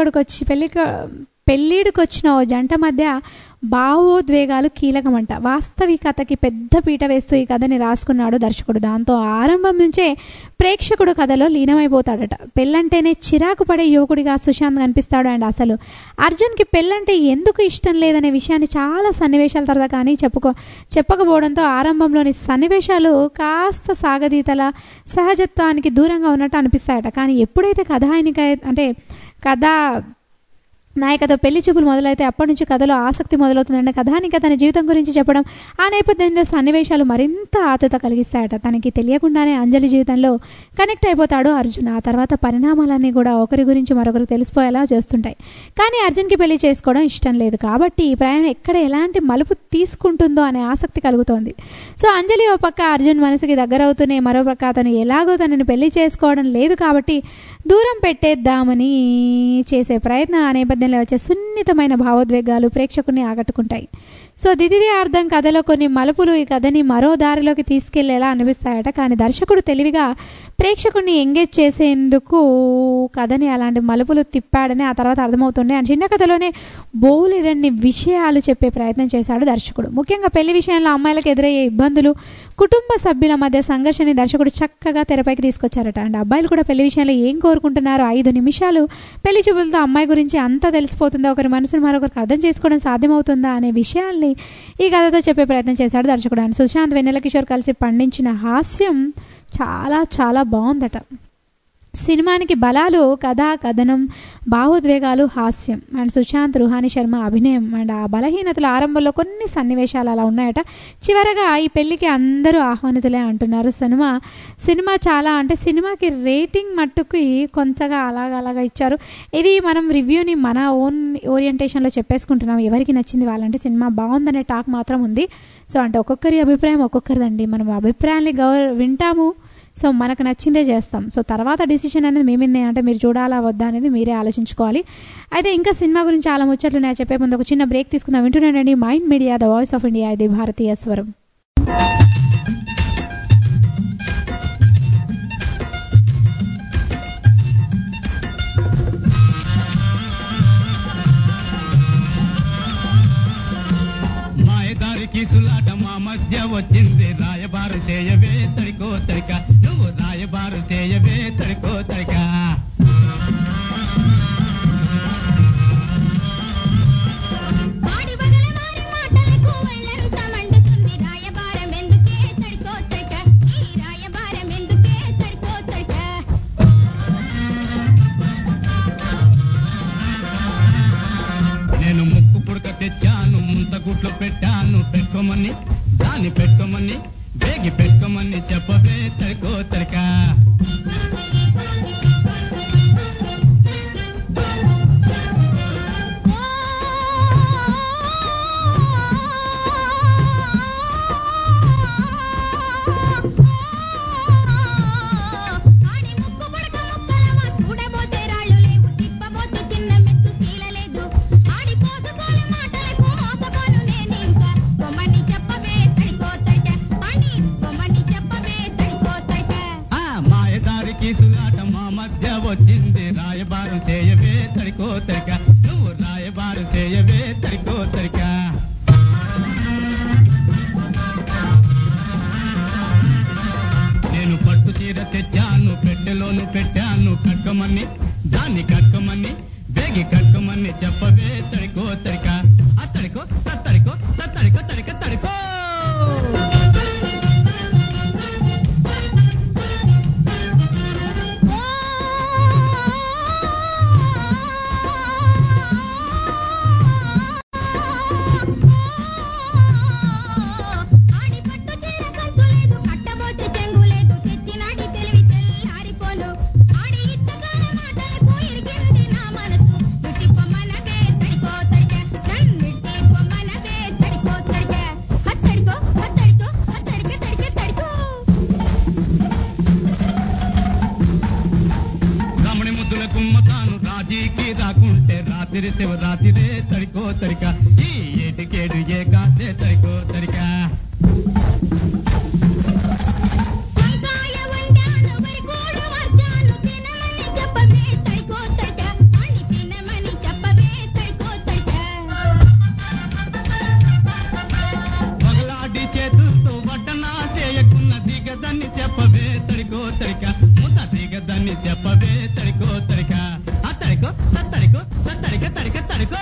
పెళ్ళిడికి వచ్చిన ఓ జంట మధ్య భావోద్వేగాలు కీలకమంట. వాస్తవికతకి పెద్ద పీట వేస్తూ ఈ కథని రాసుకున్నాడు దర్శకుడు. దాంతో ఆరంభం నుంచే ప్రేక్షకుడు కథలో లీనమైపోతాడట. పెళ్ళంటేనే చిరాకు పడే యువకుడిగా సుశాంత్ కనిపిస్తాడు. అండ్ అసలు అర్జున్కి పెళ్ళంటే ఎందుకు ఇష్టం లేదనే విషయాన్ని చాలా సన్నివేశాల తర్వాత కానీ చెప్పకపోవడంతో ఆరంభంలోని సన్నివేశాలు కాస్త సాగదీతల సహజత్వానికి దూరంగా ఉన్నట్టు అనిపిస్తాయట. కానీ ఎప్పుడైతే కథ నాయకతో పెళ్లి చూపులు మొదలైతే అప్పటి నుంచి కథలో ఆసక్తి మొదలవుతుందంటే కథానిక తన జీవితం గురించి చెప్పడం, ఆ నేపథ్యంలో సన్నివేశాలు మరింత ఆతృత కలిగిస్తాయట. తనకి తెలియకుండానే అంజలి జీవితంలో కనెక్ట్ అయిపోతాడు అర్జున్. ఆ తర్వాత పరిణామాలన్నీ కూడా ఒకరి గురించి మరొకరు తెలిసిపోయేలా చేస్తుంటాయి. కానీ అర్జున్కి పెళ్లి చేసుకోవడం ఇష్టం లేదు కాబట్టి ఈ ప్రయాణం ఎక్కడ ఎలాంటి మలుపు తీసుకుంటుందో అనే ఆసక్తి కలుగుతోంది. సో అంజలి ఓ పక్క అర్జున్ మనసుకి దగ్గరవుతూనే మరో పక్క అతను ఎలాగో తనని పెళ్లి చేసుకోవడం లేదు కాబట్టి దూరం పెట్టేద్దామని చేసే ప్రయత్నం ఆ నేపథ్యంలో వచ్చే సున్నితమైన భావోద్వేగాలు ప్రేక్షకుని ఆకట్టుకుంటాయి. సో ద్వితీయార్థం కథలో కొన్ని మలుపులు ఈ కథని మరో దారిలోకి తీసుకెళ్లేలా అనిపిస్తాయట. కానీ దర్శకుడు తెలివిగా ప్రేక్షకుడిని ఎంగేజ్ చేసేందుకు కథని అలాంటి మలుపులు తిప్పాడని ఆ తర్వాత అర్థమవుతుండే. అండ్ చిన్న కథలోనే బోలెడన్ని విషయాలు చెప్పే ప్రయత్నం చేశాడు దర్శకుడు. ముఖ్యంగా పెళ్లి విషయంలో అమ్మాయిలకు ఎదురయ్యే ఇబ్బందులు, కుటుంబ సభ్యుల మధ్య సంఘర్షణని దర్శకుడు చక్కగా తెరపైకి తీసుకొచ్చారట. అండ్ అబ్బాయిలు కూడా పెళ్లి విషయంలో ఏం కోరుకుంటున్నారో 5 నిమిషాలు పెళ్లి చూపులతో అమ్మాయి గురించి అంతా తెలిసిపోతుందా, ఒకరి మనసును మరొకరికి అర్థం చేసుకోవడం సాధ్యమవుతుందా అనే విషయాల్ని ఈ కథతో చెప్పే ప్రయత్నం చేశాడు దర్శకుడు. అని సుశాంత్ వెన్నెల కిషోర్ కలిసి పండించిన హాస్యం చాలా చాలా బాగుందట. సినిమానికి బలాలు కథ, కథనం, భావోద్వేగాలు, హాస్యం అండ్ సుశాంత్ రుహాని శర్మ అభినయం. అండ్ ఆ బలహీనతలు ఆరంభంలో కొన్ని సన్నివేశాలు అలా ఉన్నాయట. చివరగా ఈ పెళ్ళికి అందరూ ఆహ్వానితులే అంటున్నారు. సినిమా చాలా సినిమాకి రేటింగ్ మట్టుకు కొంతగా అలాగా ఇచ్చారు. ఇది మనం రివ్యూని మన ఓన్ ఓరియంటేషన్లో చెప్పేసుకుంటున్నాం. ఎవరికి నచ్చింది వాళ్ళంటే సినిమా బాగుందనే టాక్ మాత్రం ఉంది. సో ఒక్కొక్కరి అభిప్రాయం ఒక్కొక్కరిదండి. మనం అభిప్రాయాన్ని వింటాము. సో మనకు నచ్చిందే చేస్తాం. సో తర్వాత డిసిషన్ అనేది మేమింది మీరు చూడాలా వద్దా అనేది మీరే ఆలోచించుకోవాలి. అయితే ఇంకా సినిమా గురించి చాలా ముచ్చట్లు నేను చెప్పే ముందు ఒక చిన్న బ్రేక్ తీసుకుందాం. వింటున్నానండి mind media, the voice of India, ఇది భారతీయ స్వరం. కిసులాట మా మధ్య వచ్చింది, రాయబారు చేయవే తడికో తడిక, నువ్వు రాయబారు చేయవే తడికో తడిక. నేను ముక్కు పుడక తెచ్చాను, ముంతగుట్లో పెట్టాను, పెట్టుకోమని దాన్ని పెట్టుకోమని బేగి పెట్టుకోమని చెప్పవే తడికో తడిక. కిసులాట మా మధ్య వచ్చింది, రాయబారు చేయవే తడికో తడిక, నువ్వు రాయబారు చేయవే తడికో తడిక. నేను పట్టు చీర తెచ్చాను, పెట్టెలోను పెట్టాను, కట్టుకోమని దాన్ని కట్టుకోమని బేగి కట్టుకోమని చెప్పవే తడికో తడిక. ఆ తడికో తడికో తడికో తడిక తడికో. కట్ట రాత్రి శివరాత్రి తడికో తడిక ఈ ఏటికేడు ఏకాదే తడికో తడిక చెప్పవే తడికో తడిక ఆ తడికో తడికో తడిక తడిక తడికో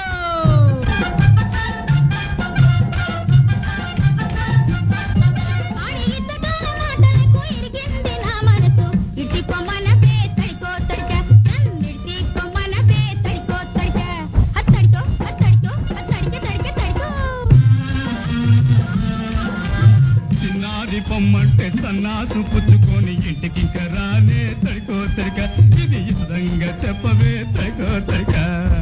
చిన్నారి పొమ్మంటే సన్నాసు పుచ్చుకొని ఇంటికి రానే తడికో తడిక ఇది ఇష్టంగా చెప్పవే తడికో తడిక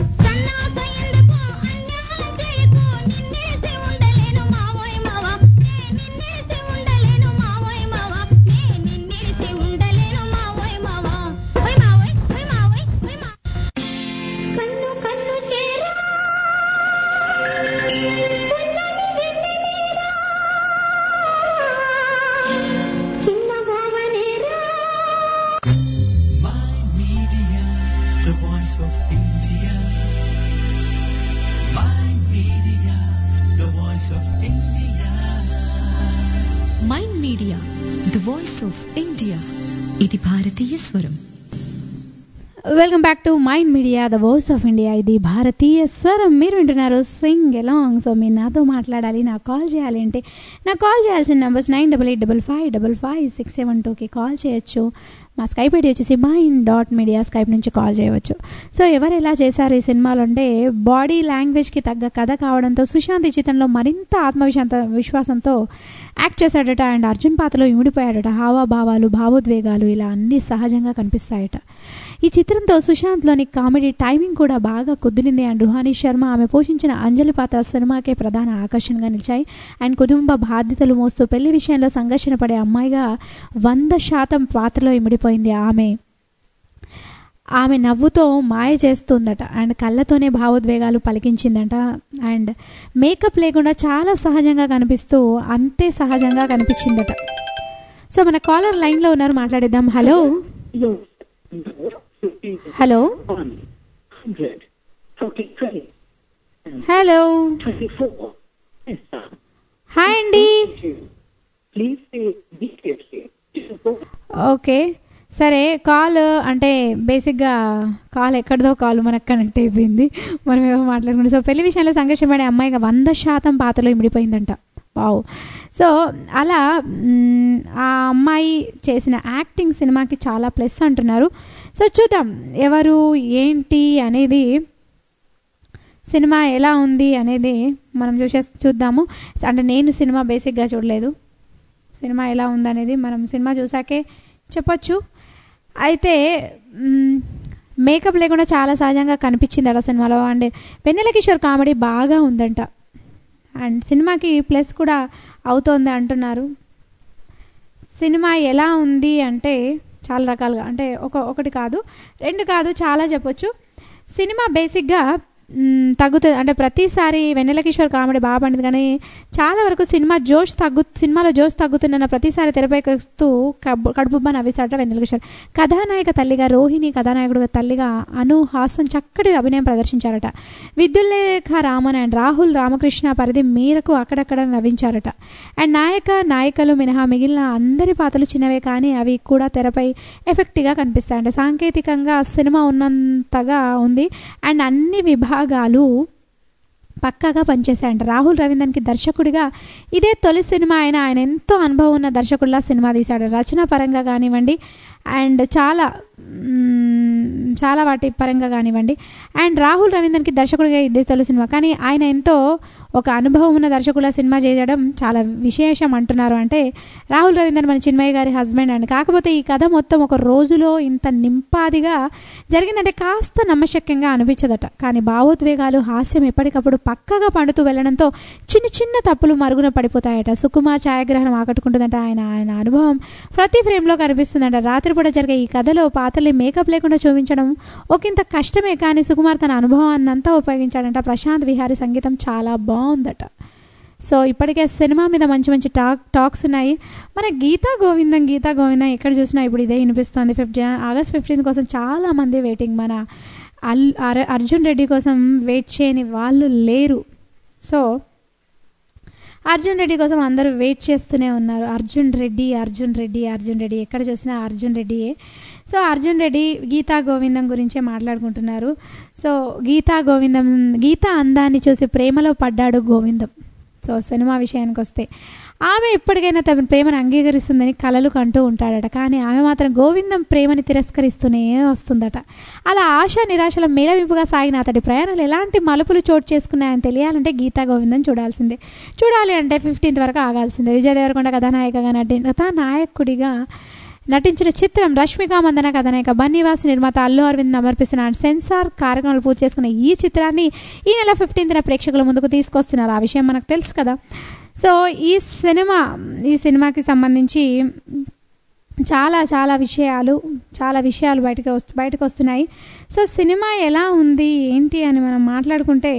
Mind media the voice of India ఇది భారతీయ స్వరం. Welcome back to mind media the voice of India ఇది భారతీయ స్వరం. మీరు వింటున్నారు సింగ్ ఎలాంగ్. సో మీరు నాతో మాట్లాడాలి, నాకు కాల్ చేయాలి అంటే నాకు కాల్ చేయాల్సిన నెంబర్స్ 9885555672కి కాల్ చేయొచ్చు. మా స్కైప్ ఐడి వచ్చేసి mind.media స్కైప్ నుంచి కాల్ చేయవచ్చు. సో ఎవరు ఎలా చేశారు ఈ సినిమాలో అంటే బాడీ లాంగ్వేజ్కి తగ్గ కథ కావడంతో సుశాంత్ ఈ చిత్రంలో మరింత విశ్వాసంతో యాక్ట్ చేశాడట. అండ్ అర్జున్ పాత్రలో ఇమిడిపోయాడట. హావభావాలు, భావోద్వేగాలు ఇలా అన్నీ సహజంగా కనిపిస్తాయట. ఈ చిత్రంతో సుశాంత్లోని కామెడీ టైమింగ్ కూడా బాగా కుదిరింది. అండ్ రుహానీ శర్మ ఆమె పోషించిన అంజలి పాత్ర సినిమాకే ప్రధాన ఆకర్షణగా నిలిచాయి. అండ్ కుటుంబ బాధ్యతలు మోస్తూ పెళ్లి విషయంలో సంఘర్షణ పడే అమ్మాయిగా 100% పాత్రలో ఇమిడిపోయింది. ఆమె నవ్వుతో మాయ చేస్తుందట. అండ్ కళ్ళతోనే భావోద్వేగాలు పలికించిందట. అండ్ మేకప్ లేకుండా చాలా సహజంగా కనిపిస్తూ అంతే సహజంగా కనిపించిందట. సో మన కాలర్ లైన్లో ఉన్నారు, మాట్లాడిద్దాం. హలో హలో హలో హాయ్ అండి. ఓకే సరే, కాల్ అంటే బేసిక్గా కాల్ ఎక్కడిదో కాల్ మనకు కనెక్ట్ అయిపోయింది, మనం ఏమో మాట్లాడుకుంటాం. సో పెళ్లి విషయంలో సంఘర్షణ పడే అమ్మాయిగా 100% పాత్రలో ఇమిడిపోయిందంట. వావ్. సో అలా ఆ అమ్మాయి చేసిన యాక్టింగ్ సినిమాకి చాలా ప్లస్ అంటున్నారు. సో చూద్దాం ఎవరు ఏంటి అనేది, సినిమా ఎలా ఉంది అనేది మనం చూద్దాము. అంటే నేను సినిమా బేసిక్గా చూడలేదు, సినిమా ఎలా ఉందనేది మనం సినిమా చూసాకే చెప్పొచ్చు. అయితే మేకప్ లేకుండా చాలా సహజంగా కనిపించిందట సినిమాలో. అండ్ వెన్నెల కిషోర్ కామెడీ బాగా ఉందంట. అండ్ సినిమాకి ప్లస్ కూడా అవుతోంది అంటున్నారు. సినిమా ఎలా ఉంది అంటే చాలా రకాలుగా, అంటే ఒకటి కాదు, రెండు కాదు, చాలా చెప్పొచ్చు. సినిమా బేసిక్గా తగ్గుతుంది. అంటే ప్రతిసారి వెన్నెల కిషోర్ కామెడీ బాగా పండింది, కానీ చాలా వరకు సినిమాలో జోష్ తగ్గుతున్న ప్రతిసారి తెరపైకొస్తూ కడుపుబ్బా నవ్వేశాడట వెన్నెల కిషోర్. కథానాయక తల్లిగా రోహిణి, కథానాయకుడుగా తల్లిగా అను హాసన్ చక్కటి అభినయం ప్రదర్శించారట. విద్యుల్లేఖ రామన్ అండ్ రాహుల్ రామకృష్ణ పరిధి మీరకు అక్కడక్కడ నవ్వించారట. అండ్ నాయకులు మినహా మిగిలిన అందరి పాత్రలు చిన్నవే, కానీ అవి కూడా తెరపై ఎఫెక్టివ్గా కనిపిస్తాయి. అంటే సాంకేతికంగా సినిమా ఉన్నంతగా ఉంది. అండ్ అన్ని విభాగాలు పక్కాగా పనిచేశాయంట. రాహుల్ రవీంద్రన్కి దర్శకుడిగా ఇదే తొలి సినిమా అయినా ఆయన ఎంతో అనుభవం ఉన్న దర్శకుడిలా సినిమా తీశాడు. రచన పరంగా కానివ్వండి అండ్ చాలా వాటి పరంగా కానివ్వండి. అండ్ రాహుల్ రవీంద్రన్కి దర్శకుడిగా ఇదే తొలి సినిమా, కానీ ఆయన ఎంతో ఒక అనుభవం ఉన్న దర్శకుల సినిమా చేయడం చాలా విశేషం అంటున్నారు. అంటే రాహుల్ రవీంద్రన్ మన చిన్మయ్య గారి హస్బెండ్ అండి. కాకపోతే ఈ కథ మొత్తం ఒక రోజులో ఇంత నింపాదిగా జరిగిందంటే కాస్త నమ్మశక్యంగా అనిపించదట. కానీ భావోద్వేగాలు, హాస్యం ఎప్పటికప్పుడు పక్కగా పండుతూ వెళ్ళడంతో చిన్న చిన్న తప్పులు మరుగున పడిపోతాయట. సుకుమార్ ఛాయాగ్రహణం ఆకట్టుకుంటుందంట. ఆయన అనుభవం ప్రతి ఫ్రేమ్లో కనిపిస్తుందంట. రాత్రిపూట జరిగే ఈ కథలో పాత్రలు మేకప్ లేకుండా చూపించడం ఒకంత కష్టమే, కానీ సుకుమార్ తన అనుభవాన్ని అంతా ఉపయోగించాడంట. ప్రశాంత్ విహారీ సంగీతం చాలా బాగుందట. సో ఇప్పటికే సినిమా మీద మంచి మంచి టాక్స్ ఉన్నాయి. మన గీతా గోవిందం ఎక్కడ చూసినా ఇప్పుడు ఇదే వినిపిస్తుంది. ఆగస్ట్ 15 కోసం చాలామంది వెయిటింగ్. మన అర్జున్ రెడ్డి కోసం వెయిట్ చేయని వాళ్ళు లేరు. సో అర్జున్ రెడ్డి కోసం అందరూ వెయిట్ చేస్తూనే ఉన్నారు. అర్జున్ రెడ్డి ఎక్కడ చూసినా అర్జున్ రెడ్డియే. సో అర్జున్ రెడ్డి గీతా గోవిందం గురించే మాట్లాడుకుంటున్నారు. సో గీతా అందాన్ని చూసి ప్రేమలో పడ్డాడు గోవిందం. సో సినిమా విషయానికి వస్తే ఆమె ఎప్పటికైనా తన ప్రేమను అంగీకరిస్తుందని కలలు కంటూ ఉంటాడట. కానీ ఆమె మాత్రం గోవిందం ప్రేమని తిరస్కరిస్తూనే వస్తుందట. అలా ఆశా నిరాశల మేళవింపుగా సాగిన అతడి ప్రయాణాలు ఎలాంటి మలుపులు చోటు చేసుకున్నాయని తెలియాలంటే గీతా గోవిందం చూడాలి అంటే 15th వరకు ఆగాల్సిందే. విజయ్ దేవరకొండ కథానాయకుడిగా నటించిన చిత్రం, రష్మిక మందన కథానాయిక, బన్నీవాస్ నిర్మాత, అల్లు అరవింద్ సమర్పిస్తున్న సెన్సార్ కార్యక్రమాలు పూర్తి చేసుకున్న ఈ చిత్రాన్ని ఈ నెల 15న ప్రేక్షకుల ముందుకు తీసుకొస్తున్నారు. ఆ విషయం మనకు తెలుసు కదా. సో ఈ సినిమాకి సంబంధించి చాలా విషయాలు బయటకు వస్తున్నాయి. సో సినిమా ఎలా ఉంది ఏంటి అని మనం మాట్లాడుకుంటే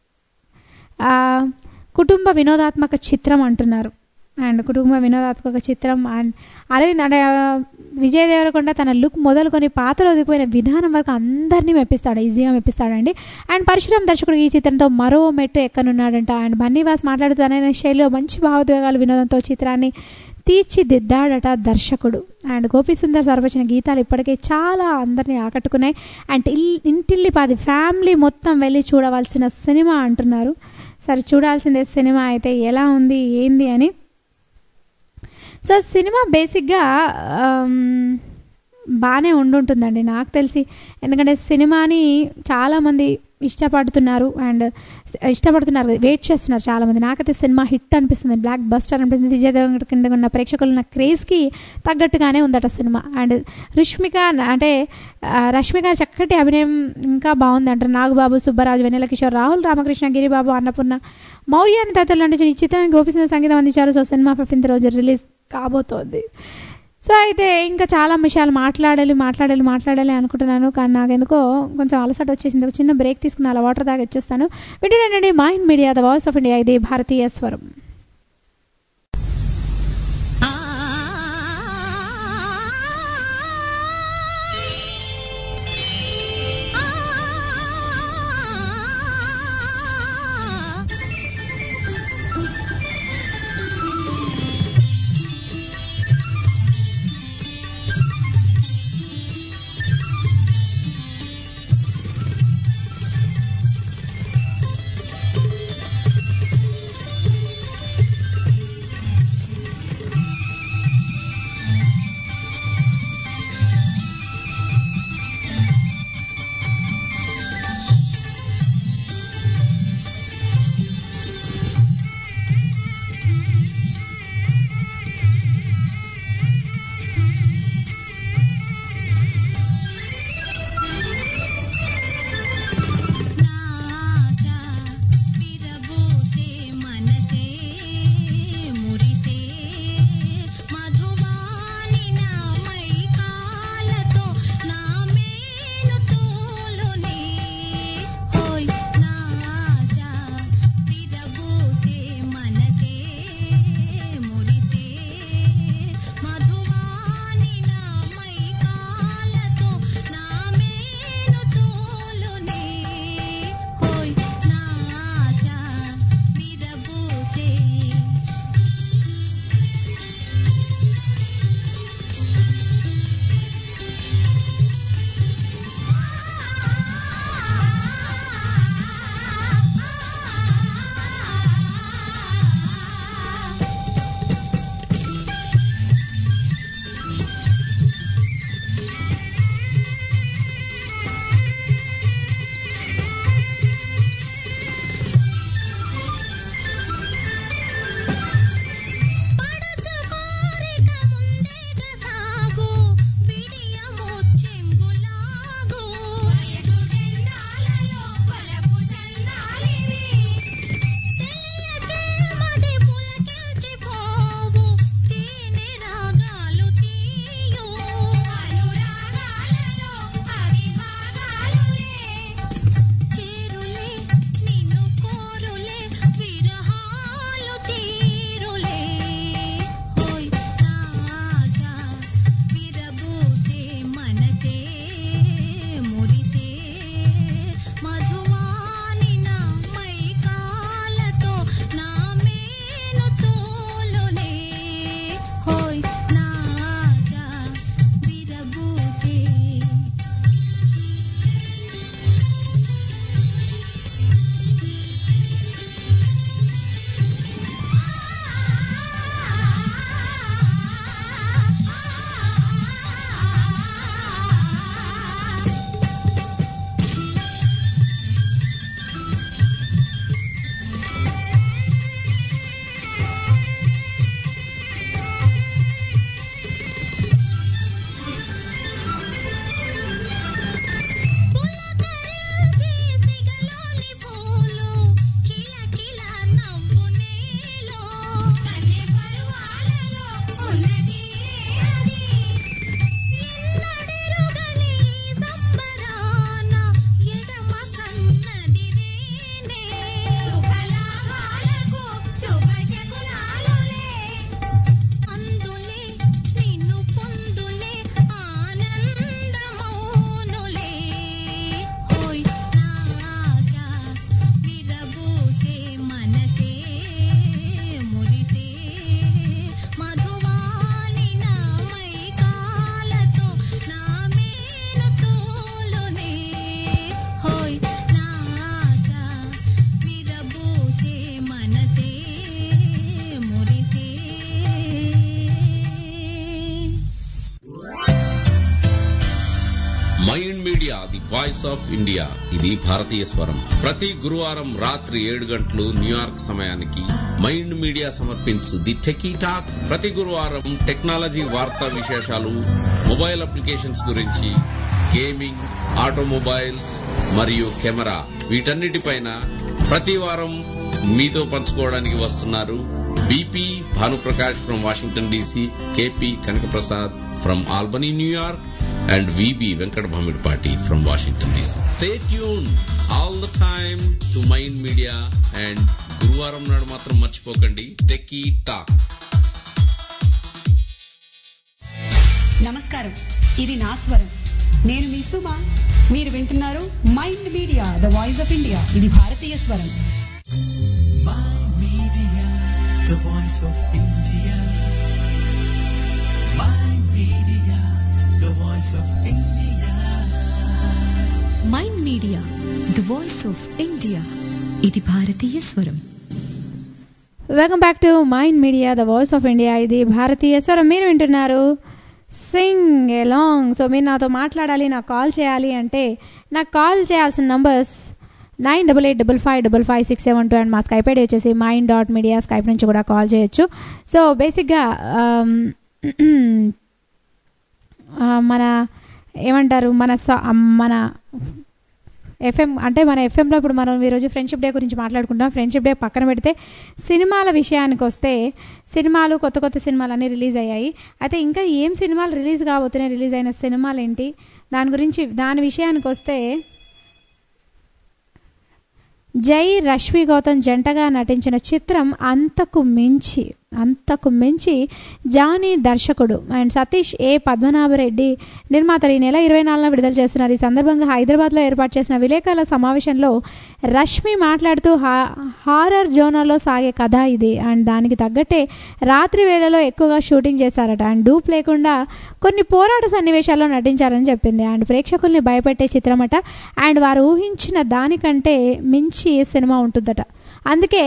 కుటుంబ వినోదాత్మక చిత్రం అంటున్నారు. అండ్ కుటుంబ వినోదాత్మక చిత్రం అండ్ అరవింద్ అంటే విజయ్ దేవరకొండ తన లుక్ మొదలుకొని పాత్రలో ఒదిగిపోయిన విధానం వరకు అందరినీ ఈజీగా మెప్పిస్తాడండి. అండ్ పరశురామ్ దర్శకుడు ఈ చిత్రంతో మరో మెట్టు ఎక్కనున్నాడంట. అండ్ బన్నీవాస్ మాట్లాడుతూ అనే శైలిలో మంచి భావోద్వేగాలు వినోదంతో చిత్రాన్ని తీర్చిదిద్దాడట దర్శకుడు. అండ్ గోపీసుందర్ స్వరపరిచిన గీతాలు ఇప్పటికే చాలా అందరినీ ఆకట్టుకున్నాయి. అండ్ ఇంటిల్లిపాది ఫ్యామిలీ మొత్తం వెళ్ళి చూడవలసిన సినిమా అంటున్నారు. సరే చూడాల్సిందే సినిమా అయితే ఎలా ఉంది ఏంది అని. సో సినిమా బేసిక్గా బాగానే ఉంటుందండి నాకు తెలిసి. ఎందుకంటే సినిమాని చాలామంది ఇష్టపడుతున్నారు, వెయిట్ చేస్తున్నారు చాలామంది. నాకైతే సినిమా హిట్ అనిపిస్తుంది, బ్లాక్ బస్టర్ అనిపిస్తుంది. విజయ్ దేవరకొండ కింద ఉన్న ప్రేక్షకులు ఉన్న క్రేజ్కి తగ్గట్టుగానే ఉందట సినిమా. అండ్ రష్మిక చక్కటి అభినయం ఇంకా బాగుంది అంటారు. నాగబాబు, సుబ్బరాజు, వెన్నెల కిషోర్, రాహుల్ రామకృష్ణ, గిరిబాబు, అన్నపూర్ణ, మౌర్య అని తదితరులు నటించిన ఈ చిత్రానికి గోపీసుందర్ సంగీతం అందించారు. సో సినిమా 15th రోజు రిలీజ్ కాబోతోంది. సో అయితే ఇంకా చాలా విషయాలు మాట్లాడాలి అనుకుంటున్నాను, కానీ నాకెందుకో కొంచెం అలసట వచ్చేసింది. ఒక చిన్న బ్రేక్ తీసుకుని అలా వాటర్ తాగి వచ్చేస్తాను. వింటున్నానండి mind media, the voice of India, ఇది భారతీయ స్వరం. ది వాయిస్ ఆఫ్ ఇండియా ఇది భారతీయ స్వరం. ప్రతి గురువారం రాత్రి 7 గంటలు న్యూయార్క్ సమయానికి మైండ్ మీడియా సమర్పించు ది టెకీ టాక్. ప్రతి గురువారం టెక్నాలజీ వార్తా విశేషాలు, మొబైల్ అప్లికేషన్స్ గురించి, గేమింగ్, ఆటోమొబైల్స్ మరియు కెమెరా వీటన్నిటిపైన ప్రతి వారం మీతో పంచుకోవడానికి వస్తున్నారు BP Bhanuprakash from Washington DC, KP Kanakaprasad from Albany New York and VB Venkat Bhamidpati from Washington DC. Stay tuned all the time to Mind Media and గురువారం నాడు మాత్రం మర్చిపోకండి టెకీ టాక్. నమస్కారం, ఇది నా స్వరం. నేను మీ సుమ. మీరు వింటున్నారు Mind media the voice of India. ఇది భారతీయ స్వరం. Mind Media, the voice of India. Mind Media, the voice of India. Mind Media the voice of India. ఇది భారతీయ స్వరం. Welcome back to mind media the voice of India. ఇది భారతీయ స్వరం. మీరు వింటున్నారు సింగ్ ఎలాంగ్. సో మీరు నాతో మాట్లాడాలి, నాకు కాల్ చేయాలి అంటే నాకు కాల్ చేయాల్సిన నంబర్స్ 9885555672 అండ్ మా స్కైప్ ఐడి వచ్చేసి mind.media. స్కైప్ నుంచి కూడా కాల్ చేయొచ్చు. సో బేసిక్గా మన ఏమంటారు మన ఎఫ్ఎం అంటే మన ఎఫ్ఎంలో ఇప్పుడు మనం ఈరోజు ఫ్రెండ్షిప్ డే గురించి మాట్లాడుకుంటాం. ఫ్రెండ్షిప్ డే పక్కన పెడితే సినిమాల విషయానికి వస్తే సినిమాలు కొత్త సినిమాలు అన్నీ రిలీజ్ అయ్యాయి. అయితే ఇంకా ఏం సినిమాలు రిలీజ్ కాబోతున్నాయి, రిలీజ్ అయిన సినిమాలు ఏంటి, దాని విషయానికి వస్తే జై రష్మి గౌతమ్ జంటగా నటించిన చిత్రం అంతకు మించి జానీ దర్శకుడు అండ్ సతీష్ ఏ పద్మనాభరెడ్డి నిర్మాతలు ఈ నెల 24న విడుదల చేస్తున్నారు. ఈ సందర్భంగా హైదరాబాద్లో ఏర్పాటు చేసిన విలేకరుల సమావేశంలో రష్మి మాట్లాడుతూ హారర్ జోనర్లో సాగే కథ ఇది అండ్ దానికి తగ్గట్టే రాత్రి వేళలో ఎక్కువగా షూటింగ్ చేశారట అండ్ డూప్ లేకుండా కొన్ని పోరాట సన్నివేశాల్లో నటించారని చెప్పింది. అండ్ ప్రేక్షకుల్ని భయపెట్టే చిత్రమట అండ్ వారు ఊహించిన దానికంటే మించి సినిమా ఉంటుందట. అందుకే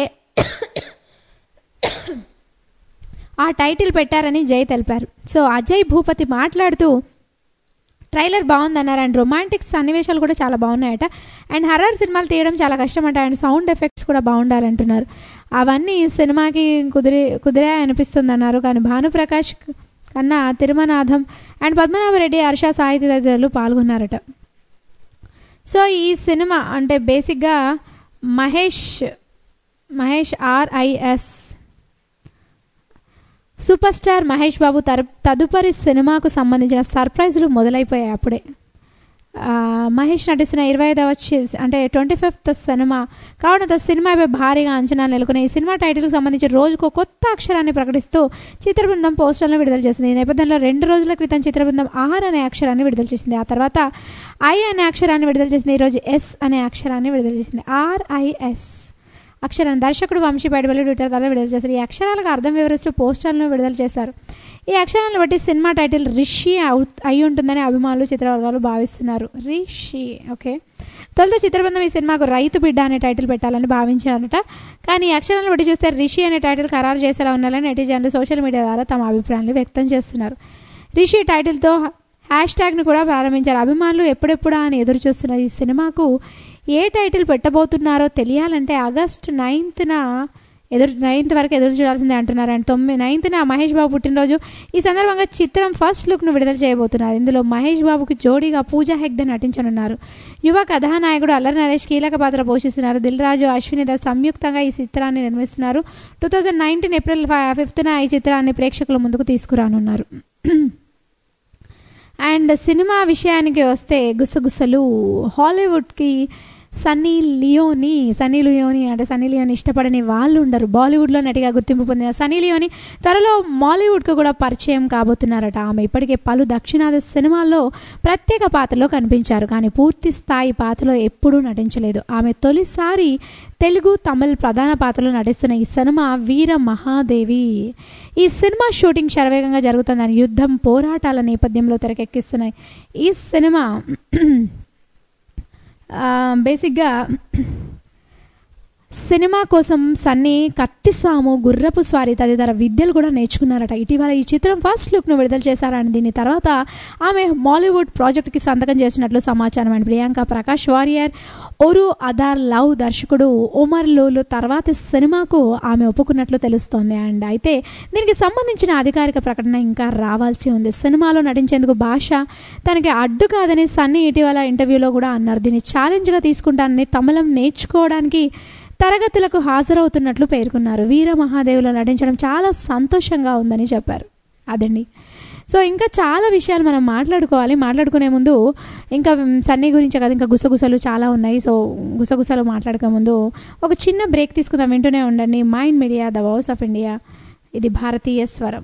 ఆ టైటిల్ పెట్టారని జై తెలిపారు. సో అజయ్ భూపతి మాట్లాడుతూ ట్రైలర్ బాగుందన్నారు అండ్ రొమాంటిక్ సన్నివేశాలు కూడా చాలా బాగున్నాయట అండ్ హర్రర్ సినిమాలు తీయడం చాలా కష్టమట అండ్ సౌండ్ ఎఫెక్ట్స్ కూడా బాగుండాలంటున్నారు. అవన్నీ సినిమాకి కుదిరే అనిపిస్తుంది అన్నారు. కానీ భానుప్రకాష్ కన్నా తిరుమనాథం అండ్ పద్మనాభరెడ్డి, హర్ష సాహితీ తదితరులు పాల్గొన్నారట. సో ఈ సినిమా అంటే బేసిక్గా Mahesh RIS super star Mahesh Babu తదుపరి సినిమాకు సంబంధించిన సర్ప్రైజులు మొదలైపోయాయి అప్పుడే. మహేష్ నటిస్తున్న 25వ అంటే 25th సినిమా కావడంతో సినిమాపై భారీగా అంచనాలు నెలకొన్న ఈ సినిమా టైటిల్కి సంబంధించి రోజుకు కొత్త అక్షరాన్ని ప్రకటిస్తూ చిత్రబృందం పోస్టర్లను విడుదల చేసింది. ఈ నేపథ్యంలో 2 రోజుల క్రితం చిత్రబృందం R అనే అక్షరాన్ని విడుదల చేసింది. ఆ తర్వాత I అనే అక్షరాన్ని విడుదల చేసింది. ఈరోజు S అనే అక్షరాన్ని విడుదల చేసింది. RIS అక్షరాన్ని దర్శకుడు వంశీ పైడిపల్లి ట్విట్టర్ ద్వారా విడుదల చేశారు. ఈ అక్షరాలకు అర్థం వివరిస్తూ పోస్టర్లను విడుదల చేశారు. ఈ అక్షరాలను బట్టి సినిమా టైటిల్ రిషి అయి ఉంటుందని అభిమానులు, చిత్రవర్గాలు భావిస్తున్నారు. రిషి ఓకే. తొలుత చిత్రబృందం ఈ సినిమాకు రైతు బిడ్డ అనే టైటిల్ పెట్టాలని భావించారట. కానీ ఈ అక్షరాలను బట్టి చూస్తే రిషి అనే టైటిల్ ఖరారు చేసేలా ఉండాలని నెటిజన్లు సోషల్ మీడియా ద్వారా తమ అభిప్రాయాన్ని వ్యక్తం చేస్తున్నారు. రిషి టైటిల్తో హ్యాష్ట్యాగ్ను కూడా ప్రారంభించారు. అభిమానులు ఎప్పుడెప్పుడా అని ఎదురు చూస్తున్నారు. ఈ సినిమాకు ఏ టైటిల్ పెట్టబోతున్నారో తెలియాలంటే ఆగస్టు 9th వరకు ఎదురు చూడాల్సిందే అంటున్నారు. అండ్ 9th మహేష్ బాబు పుట్టినరోజు. ఈ సందర్భంగా చిత్రం ఫస్ట్ లుక్ను విడుదల చేయబోతున్నారు. ఇందులో మహేష్ బాబుకి జోడీగా పూజా హెగ్డే నటించనున్నారు. యువ కథానాయకుడు అల్లరి నరేష్ కీలక పాత్ర పోషిస్తున్నారు. దిల్ రాజు, అశ్విని దత్ సంయుక్తంగా ఈ చిత్రాన్ని నిర్మిస్తున్నారు. 2019 ఏప్రిల్ 5th ఈ చిత్రాన్ని ప్రేక్షకుల ముందుకు తీసుకురానున్నారు. అండ్ సినిమా విషయానికి వస్తే గుసగుసలు హాలీవుడ్కి సన్నీ లియోని అంటే సన్నీ లియోని ఇష్టపడని వాళ్ళు ఉండరు. బాలీవుడ్లో నటిగా గుర్తింపు పొందిన సన్నీ లియోని త్వరలో మాలీవుడ్కు కూడా పరిచయం కాబోతున్నారట. ఆమె ఇప్పటికే పలు దక్షిణాది సినిమాల్లో ప్రత్యేక పాత్రలో కనిపించారు, కానీ పూర్తి స్థాయి పాత్రలో ఎప్పుడూ నటించలేదు. ఆమె తొలిసారి తెలుగు, తమిళ్ ప్రధాన పాత్రలో నటిస్తున్న ఈ సినిమా వీర మహాదేవి. ఈ సినిమా షూటింగ్ శరవేగంగా జరుగుతుందని యుద్ధం, పోరాటాల నేపథ్యంలో తెరకెక్కిస్తున్నాయి. ఈ సినిమా బేసిక్గా సినిమా కోసం సన్నీ కత్తిసాము, గుర్రపు స్వారీ తదితర విద్యలు కూడా నేర్చుకున్నారట. ఇటీవల ఈ చిత్రం ఫస్ట్ లుక్ను విడుదల చేశారని దీని తర్వాత ఆమె మాలీవుడ్ ప్రాజెక్టుకి సంతకం చేసినట్లు సమాచారం. అండ్ ప్రియాంక ప్రకాష్ వారియర్ ఒరు అదార్ లవ్ దర్శకుడు ఒమర్ లూలు తర్వాతి సినిమాకు ఆమె ఒప్పుకున్నట్లు తెలుస్తోంది. అండ్ అయితే దీనికి సంబంధించిన అధికారిక ప్రకటన ఇంకా రావాల్సి ఉంది. సినిమాలో నటించేందుకు భాష తనకి అడ్డు కాదని సన్నీ ఇటీవల ఇంటర్వ్యూలో కూడా అన్నారు. దీన్ని ఛాలెంజ్గా తీసుకుంటానని, తమిళం నేర్చుకోవడానికి తరగతులకు హాజరవుతున్నట్లు పేర్కొన్నారు. వీర మహాదేవులో నటించడం చాలా సంతోషంగా ఉందని చెప్పారు. అదండి. సో ఇంకా చాలా విషయాలు మనం మాట్లాడుకోవాలి. మాట్లాడుకునే ముందు ఇంకా సన్నీ గురించే కదా, ఇంకా గుసగుసలు చాలా ఉన్నాయి. సో గుసగుసలు మాట్లాడక ముందు ఒక చిన్న బ్రేక్ తీసుకుందాం. వింటూనే ఉండండి Mind media, the voice of India. ఇది భారతీయ స్వరం.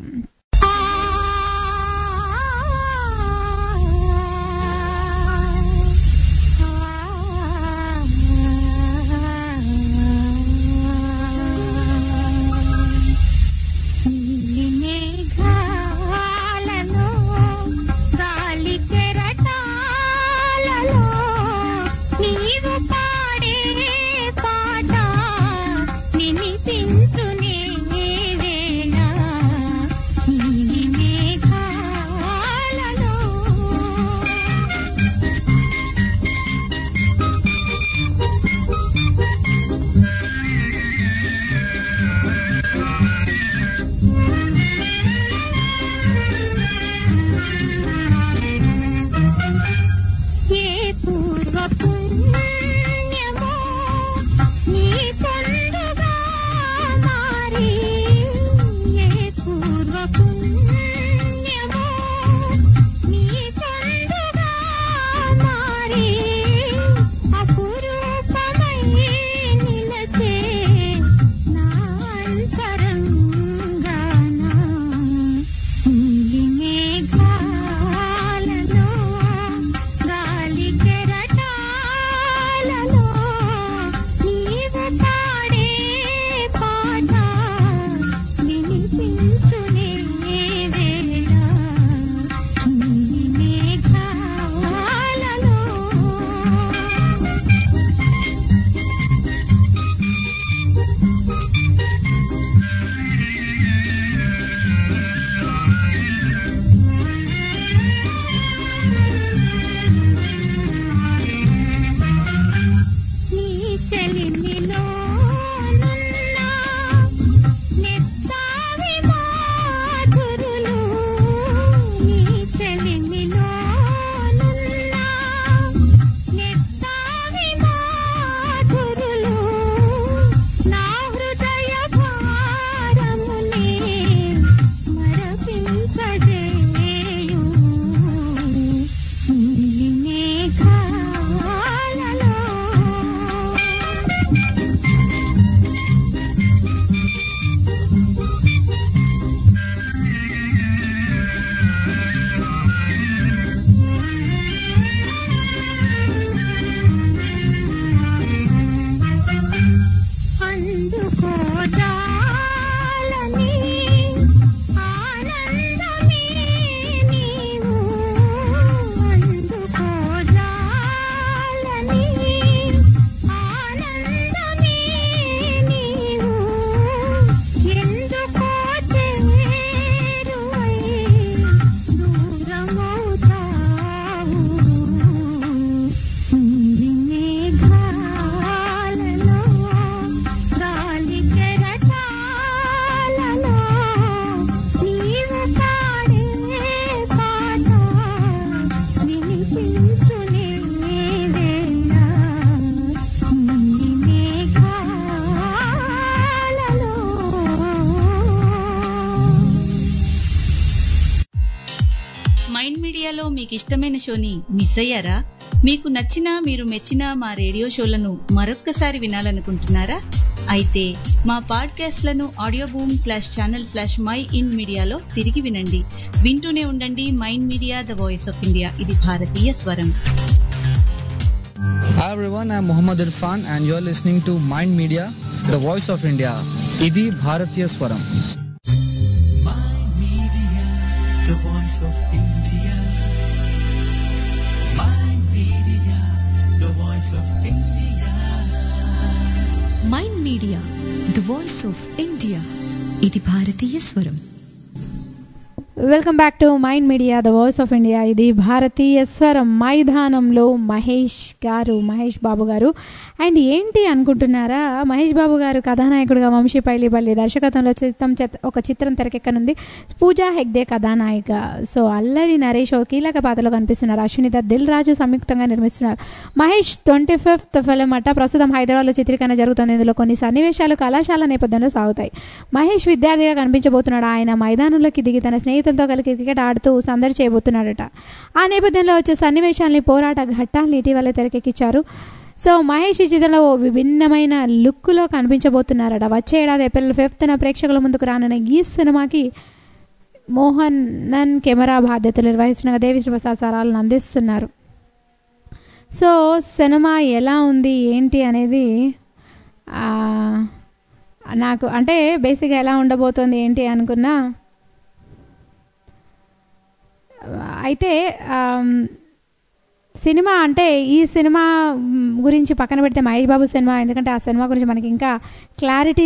మీకు ఇష్టమైన షోని మిస్ అయ్యారా? మీకు నచ్చిన, మీరు మెచ్చిన మా రేడియో షోలను మరొక్కసారి వినాలనుకుంటున్నారా? అయితే మా పాడ్కాస్ట్లను ఆడియో బూమ్ /channel/myinmedia తిరిగి వినండి. వింటూనే ఉండండి Mind media, the voice of India. ఇది భారతీయ స్వరం. Hi everyone, I'm Muhammad Irfan and you're listening to Mind Media, the voice of India. Idi Bharatiya Swaram. Mind Media, the voice of India. Mind Media, the voice of India. Mind Media the voice of India. ఇది భారతీయ స్వరం. Welcome back to mind media the voice of India. ఇది భారతీయ స్వరం. మైదానంలో మహేష్ బాబు గారు. అండ్ ఏంటి అనుకుంటున్నారా, మహేష్ బాబు గారు కథానాయకుడిగా వంశీ పైలిపల్లి దర్శకత్వంలో ఒక చిత్రం తెరకెక్కనుంది. పూజా హెగ్డే కథానాయిక. సో అల్లరి నరేష్ కీలక పాత్రలో కనిపిస్తున్నారు. అశ్విని దత్, దిల్ రాజు సంయుక్తంగా నిర్మిస్తున్నారు. మహేష్ 25th ఫిల్మ్ అట ప్రస్తుతం హైదరాబాద్లో చిత్రీకరణ జరుగుతుంది. ఇందులో కొన్ని సన్నివేశాలు కళాశాల నేపథ్యంలో సాగుతాయి. మహేష్ విద్యార్థిగా కనిపించబోతున్నాడు. ఆయన మైదానంలోకి దిగి తన స్నేహితులతో కలిసి క్రికెట్ ఆడుతూ సందడి చేయబోతున్నాడట. ఆ నేపథ్యంలో వచ్చే సన్నివేశాలని, పోరాట ఘట్టాలను ఇటీవల తెరకెక్కించారు. సో మహేష్ ఈ చిత్రంలో విభిన్నమైన లుక్లో కనిపించబోతున్నారట. వచ్చే ఏడాది April 5th ప్రేక్షకుల ముందుకు రానున్న ఈ సినిమాకి మోహనన్ కెమెరా బాధ్యతలు నిర్వహిస్తున్న దేవిశ్రీ ప్రసాద్ స్వరాలను అందిస్తున్నారు. సో సినిమా ఎలా ఉంది ఏంటి అనేది నాకు అంటే బేసిక్గా ఎలా ఉండబోతోంది ఏంటి అనుకున్నా అయితే సినిమా అంటే ఈ సినిమా గురించి పక్కన పెడితే మహేష్ బాబు సినిమా, ఎందుకంటే ఆ సినిమా గురించి మనకి ఇంకా క్లారిటీ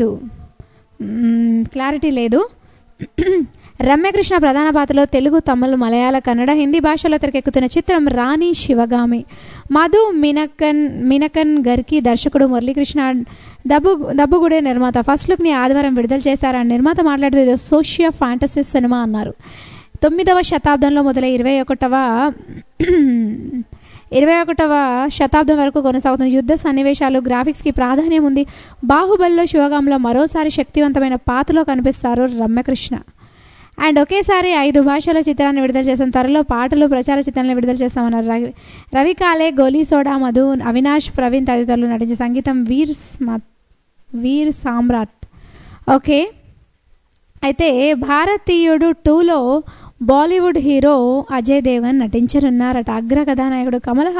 లేదు. రమ్యకృష్ణ ప్రధాన పాత్రలో తెలుగు, తమిళ, మలయాళ, కన్నడ, హిందీ భాషలో తెరకెక్కుతున్న చిత్రం రాణి శివగామి. మధు మినకన్ గర్కి దర్శకుడు, మురళీకృష్ణ దబ్బుగుడే నిర్మాత. ఫస్ట్ లుక్ని ఆదివారం విడుదల చేశారని నిర్మాత మాట్లాడుతూ ఇది సోషియో ఫ్యాంటసీ సినిమా అన్నారు. 9వ శతాబ్దంలో మొదలై 21వ శతాబ్దం వరకు కొనసాగుతున్న యుద్ధ సన్నివేశాలు, గ్రాఫిక్స్కి ప్రాధాన్యం ఉంది. బాహుబలిలో శివగాంలో మరోసారి శక్తివంతమైన పాత్రలో కనిపిస్తారు రమ్యకృష్ణ. అండ్ ఒకేసారి 5 భాషల చిత్రాన్ని విడుదల చేసిన త్వరలో పాటలు, ప్రచార చిత్రాలను విడుదల చేస్తామన్నారు. రవి కాలే, గోలీ సోడా, మధు, అవినాష్, ప్రవీణ్ తదితరులు నటించిన సంగీతం వీర్ సామ్రాట్. ఓకే, అయితే భారతీయుడు 2లో బాలీవుడ్ హీరో అజయ్ దేవగన్ నటించనున్నారట. అగ్ర కథానాయకుడు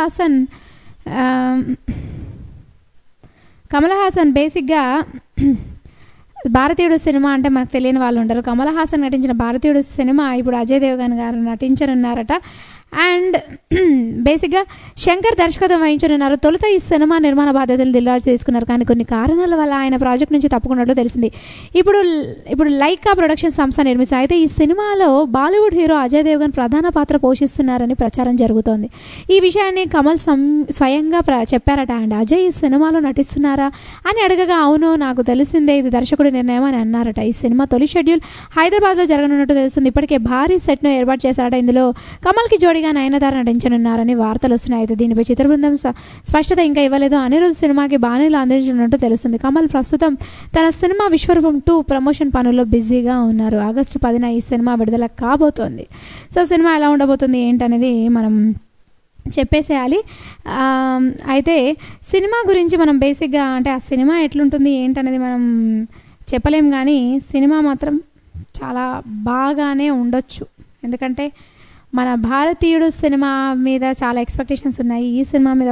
కమల్ హాసన్ బేసిక్గా భారతీయుడు సినిమా అంటే మనకు తెలియని వాళ్ళు ఉండరు. కమల్ హాసన్ నటించిన భారతీయుడు సినిమా ఇప్పుడు అజయ్ దేవగన్ గారు నటించనున్నారట. అండ్ బేసిక్గా శంకర్ దర్శకత్వం వహించనున్నారు. తొలుత ఈ సినిమా నిర్మాణ బాధ్యతలు దిల్ రాజు తీసుకున్నారు, కానీ కొన్ని కారణాల వల్ల ఆయన ప్రాజెక్ట్ నుంచి తప్పుకున్నట్లు తెలిసింది. ఇప్పుడు లైకా ప్రొడక్షన్ సంస్థ నిర్మిస్తారు. అయితే ఈ సినిమాలో బాలీవుడ్ హీరో అజయ్ దేవగన్ ప్రధాన పాత్ర పోషిస్తున్నారని ప్రచారం జరుగుతోంది. ఈ విషయాన్ని కమల్ స్వయంగా చెప్పారట. అండ్ అజయ్ ఈ సినిమాలో నటిస్తున్నారా అని అడగగా అవును నాకు తెలిసిందే, ఇది దర్శకుడి నిర్ణయం అని అన్నారట. ఈ సినిమా తొలి షెడ్యూల్ హైదరాబాద్లో జరగనున్నట్టు తెలుస్తుంది. ఇప్పటికే భారీ సెట్ను ఏర్పాటు చేశారట. ఇందులో కమల్కి జోడిగా నయనతార నటించనున్నారని వార్తలు వస్తున్నాయి. అయితే దీనిపై చిత్ర బృందం స్పష్టత ఇంకా ఇవ్వలేదు. అనిరుద్ధ్ సినిమాకి బాణీలు అందించనున్నట్టు తెలుస్తుంది. కమల్ ప్రస్తుతం తన సినిమా విశ్వరూపం 2 ప్రమోషన్ పనుల్లో బిజీగా ఉన్నారు. ఆగస్టు 10న ఈ సినిమా విడుదల కాబోతోంది. సో సినిమా ఎలా ఉండబోతుంది ఏంటనేది మనం చెప్పేసేయాలి. అయితే సినిమా గురించి మనం బేసిక్గా అంటే ఆ సినిమా ఎట్లుంటుంది ఏంటనేది మనం చెప్పలేం, కానీ సినిమా మాత్రం చాలా బాగానే ఉండొచ్చు. ఎందుకంటే మన భారతీయుడు సినిమా మీద చాలా ఎక్స్పెక్టేషన్స్ ఉన్నాయి. ఈ సినిమా మీద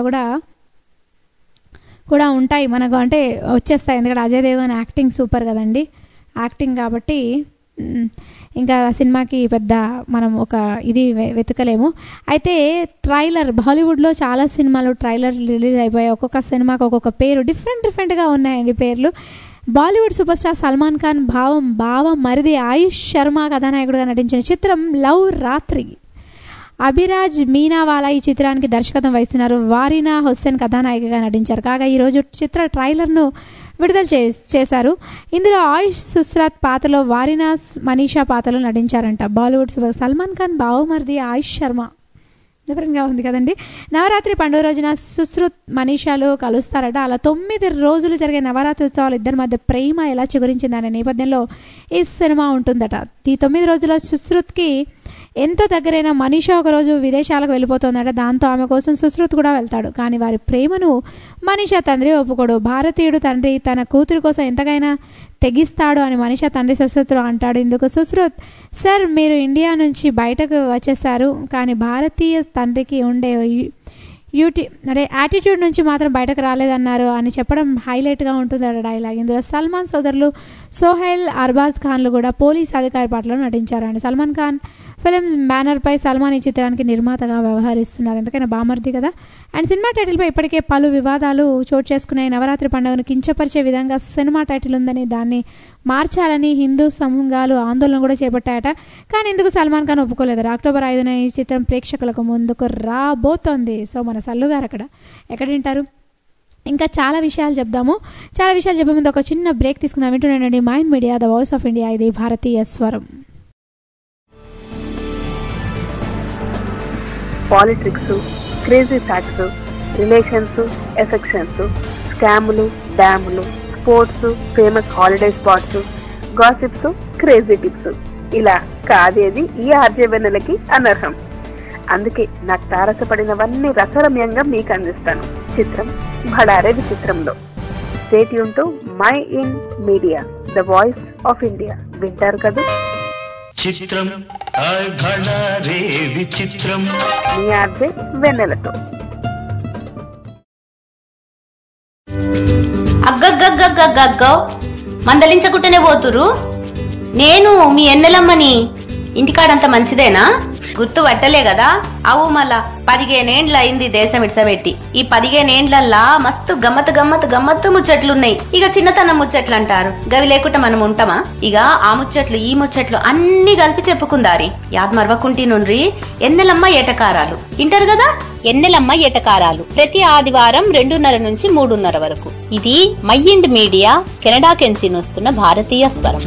కూడా ఉంటాయి మనకు, అంటే వచ్చేస్తాయి. ఎందుకంటే అజయ్ దేవగన్ యాక్టింగ్ సూపర్ కదండి. యాక్టింగ్ కాబట్టి ఇంకా సినిమాకి పెద్ద మనం ఒక ఇది వెతకలేము. అయితే ట్రైలర్, బాలీవుడ్లో చాలా సినిమాలు ట్రైలర్ రిలీజ్ అయిపోయాయి. ఒక్కొక్క సినిమాకి ఒక్కొక్క పేరు డిఫరెంట్గా ఉన్నాయండి పేర్లు. Bollywood super star Salman Khan బావ మరిది ఆయుష్ శర్మ కథానాయకుడిగా నటించిన చిత్రం లవ్ రాత్రి. అభిరాజ్ మీనావాలా ఈ చిత్రానికి దర్శకత్వం వహిస్తున్నారు. వారీనా హుస్సేన్ కథానాయికగా నటించారు. కాగా ఈరోజు చిత్ర ట్రైలర్ను విడుదల చేశారు. ఇందులో ఆయుష్ సుస్రాత్ పాత్రలో, వారీనా మనీషా పాత్రలో నటించారంట. బాలీవుడ్ సూపర్ సల్మాన్ ఖాన్ బావమరిది ఆయుష్ శర్మ డిఫరెంట్గా ఉంది కదండి. నవరాత్రి పండుగ రోజున సుశ్రుత్ మనీషాలు కలుస్తారట. అలా 9 రోజులు జరిగే నవరాత్రి ఉత్సవాలు ఇద్దరి మధ్య ప్రేమ ఎలా చిగురించిందనే నేపథ్యంలో ఈ సినిమా ఉంటుందట. ఈ 9 రోజుల సుశ్రుత్కి ఎంతో దగ్గరైన మనీషా ఒకరోజు విదేశాలకు వెళ్ళిపోతుందట. దాంతో ఆమె కోసం సుశ్రుత్ కూడా వెళ్తాడు. కానీ వారి ప్రేమను మనీషా తండ్రి ఒప్పుకోడు. భారతీయుడు తండ్రి తన కూతురు కోసం ఎంతకైనా తెగిస్తాడు అని మనీషా తండ్రి సుశ్రుత్తో అంటాడు. ఇందుకు సుశ్రుత్, సార్ మీరు ఇండియా నుంచి బయటకు వచ్చేసారు, కానీ భారతీయ తండ్రికి ఉండే యాటిట్యూడ్ నుంచి మాత్రం బయటకు రాలేదన్నారు అని చెప్పడం హైలైట్గా ఉంటుంది ఆ డైలాగ్. ఇందులో సల్మాన్ సోదరులు సోహెల్ అర్బాజ్ ఖాన్లు కూడా పోలీస్ అధికారి పాటలో నటించారండి. సల్మాన్ ఖాన్ ఫిలిం బ్యానర్పై సల్మాన్ ఈ చిత్రానికి నిర్మాతగా వ్యవహరిస్తున్నారు, ఎందుకైనా బామర్ది కదా. అండ్ సినిమా టైటిల్పై ఇప్పటికే పలు వివాదాలు చోటు చేసుకునే. నవరాత్రి పండుగను కించపరిచే విధంగా సినిమా టైటిల్ ఉందని దాన్ని మార్చాలని హిందూ సంఘాలు ఆందోళన కూడా చేపట్టాయట. కానీ ఇందుకు సల్మాన్ ఖాన్ ఒప్పుకోలేదు. అక్టోబర్ 5న ఈ చిత్రం ప్రేక్షకులకు ముందుకు రాబోతోంది. సో మన సల్లుగారు ఎక్కడ వింటారు. ఇంకా చాలా విషయాలు చెప్దాము. చాలా విషయాలు చెప్పే ముందు ఒక చిన్న బ్రేక్ తీసుకుందాం. వింటున్నానండి mind media the voice of India, ఇది భారతీయ స్వరం. Politics, crazy facts, relations, affections, స్కాములు, డ్యాములు, sports, famous holiday spots, gossips, crazy tips, ఇలా కాదేది ఈ ఆర్జే వెన్నెలకి అనర్హం. అందుకే నాకు తారసపడినవన్నీ రసరమ్యంగా మీకు అందిస్తాను చిత్రం భడారే విచిత్రంలో. Stay tune to my in media the voice of India. వింటారు కదా చిత్రం భడారే విచిత్రం మీ ఆర్జే వెన్నెలతో. అగ్గగ్గగ్గగ్గగ్గో మందలించకుంటేనే పోతురు. నేను మీ ఎన్నెలమ్మని. ఇంటికాడంత మంచిదేనా? గుర్తు పట్టలే కదా? అవు మళ్ళా 15 ఏండ్లు అయింది దేశం ఇడ్సబెట్టి. ఈ 15 ఏండ్లల్లా మస్తు గమ్మత్ గమ్మత్ గమ్మత్తు ముచ్చట్లున్నాయి. ఇక చిన్నతనం ముచ్చట్లు అంటారు, గవి లేకుండా మనం ఉంటామా? ఇక ఆ ముచ్చట్లు ఈ ముచ్చట్లు అన్ని కలిపి చెప్పుకుందారి. యాద్ మరవకుంటి నుండ్రి ఎన్నెలమ్మ ఏటకారాలు ఇంటారు కదా. ఎన్నెలమ్మ ఏటకారాలు ప్రతి ఆదివారం 2:30 నుంచి 3:30 వరకు. ఇది మైండ్ మీడియా కెనడా కెంచి వస్తున్న భారతీయ స్వరం.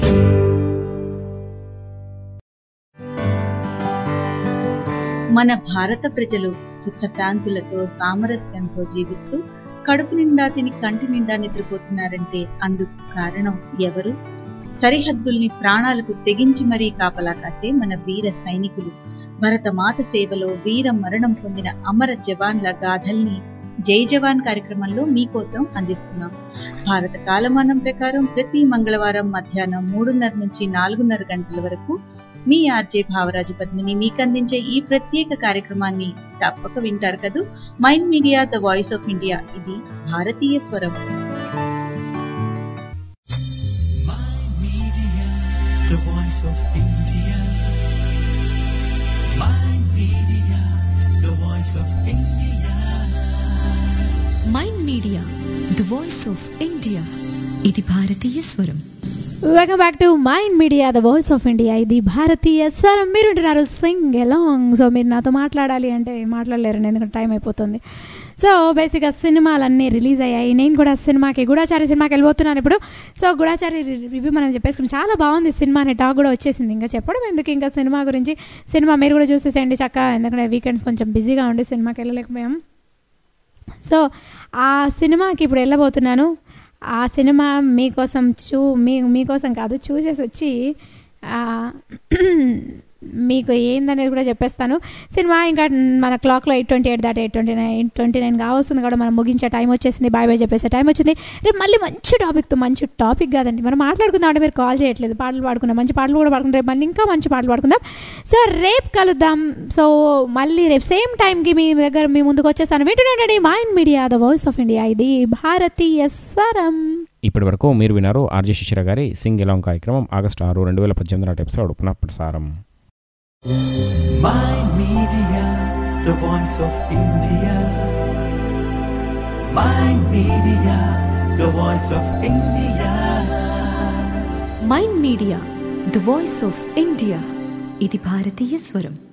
మన భారత ప్రజలు సుఖశాంతులతో సామరస్యంతో జీవిస్తూ కడుపు నిండా తిని కంటి నిండా నిద్రపోతున్నారంటే అందుకు కారణం ఎవరు? సరిహద్దుల్ని ప్రాణాలకు తెగించి మరీ కాపలా కాసే మన వీర సైనికులు. భరతమాత సేవలో వీర మరణం పొందిన అమర జవాన్ల గాథల్ని జై జవాన్ కార్యక్రమంలో మీకోసం అందిస్తున్నాం. భారత కాలమానం ప్రకారం ప్రతి మంగళవారం మధ్యాహ్నం 3:30 నుంచి 4:30 గంటల వరకు మీ ఆర్జే భావరాజు పద్మిని మీకు అందించే ఈ ప్రత్యేక కార్యక్రమాన్ని తప్పక వింటారు కదూ. Mind media the voice of India, ఇది భారతీయ స్వరం. The voice of India. Mind Media, the voice of India. Mind media the voice of India, ఇది భారతీయ స్వరం. Welcome back to mind media the voice of India, ఇది భారతీయ స్వరం. మీరు ఉంటున్నారు సింగ్ ఎలాంగ్. సో మీరు నాతో మాట్లాడాలి అంటే మాట్లాడలేరండి, ఎందుకంటే టైం అయిపోతుంది. సో బేసిక్గా సినిమాలన్నీ రిలీజ్ అయ్యాయి. నేను కూడా గూఢాచారి సినిమాకి వెళ్ళిపోతున్నాను ఇప్పుడు. సో గూఢాచారి రివ్యూ మనం చెప్పేసుకుని చాలా బాగుంది సినిమా అనే టాక్ కూడా వచ్చేసింది. ఇంకా చెప్పడం ఎందుకు, ఇంకా సినిమా గురించి. సినిమా మీరు కూడా చూసేసేయండి చక్కగా, ఎందుకంటే వీకెండ్స్ కొంచెం బిజీగా ఉండి సినిమాకి వెళ్ళలేకపోయాం. సో ఆ సినిమాకి ఇప్పుడు వెళ్ళబోతున్నాను. ఆ సినిమా మీకోసం కాదు, చూసేసి వచ్చి మీకు ఏందనేది కూడా చెప్పేస్తాను. సినిమా ఇంకా మన క్లాక్లో 8:28 దాటి 8:29 కావస్తుంది కూడా మనం ముగించే టైం వచ్చేసింది. బాయ్ బాయ్ చెప్పేసే టైం వచ్చింది. రేపు మళ్ళీ మంచి టాపిక్ కాదండి, మనం మాట్లాడుకుందాం అంటే మీరు కాల్ చేయట్లేదు. పాటలు పాడుకుందాం, మంచి పాటలు కూడా పాడుకుందాం. రేపు మళ్ళీ ఇంకా మంచి పాటలు పాడుకుందాం. సో రేపు కలుద్దాం. సో మళ్ళీ రేపు సేమ్ టైంకి మీ ముందుకు వచ్చేస్తాను. వింటున్నాండి mind media the voice of India, ఇది భారతీయ స్వరం. ఇప్పటి వరకు మీరు విన్నారు ఆర్జే శిశిర గారి సింగ్ ఎలాంగ్ కార్యక్రమం ఆగస్టు 6, 2018 నాటి ఎపిసోడ్ పునఃప్రసారం. Mind Media, the voice of India. Mind Media, the voice of India. Mind media the voice of India, ఇది భారతీయ స్వరం.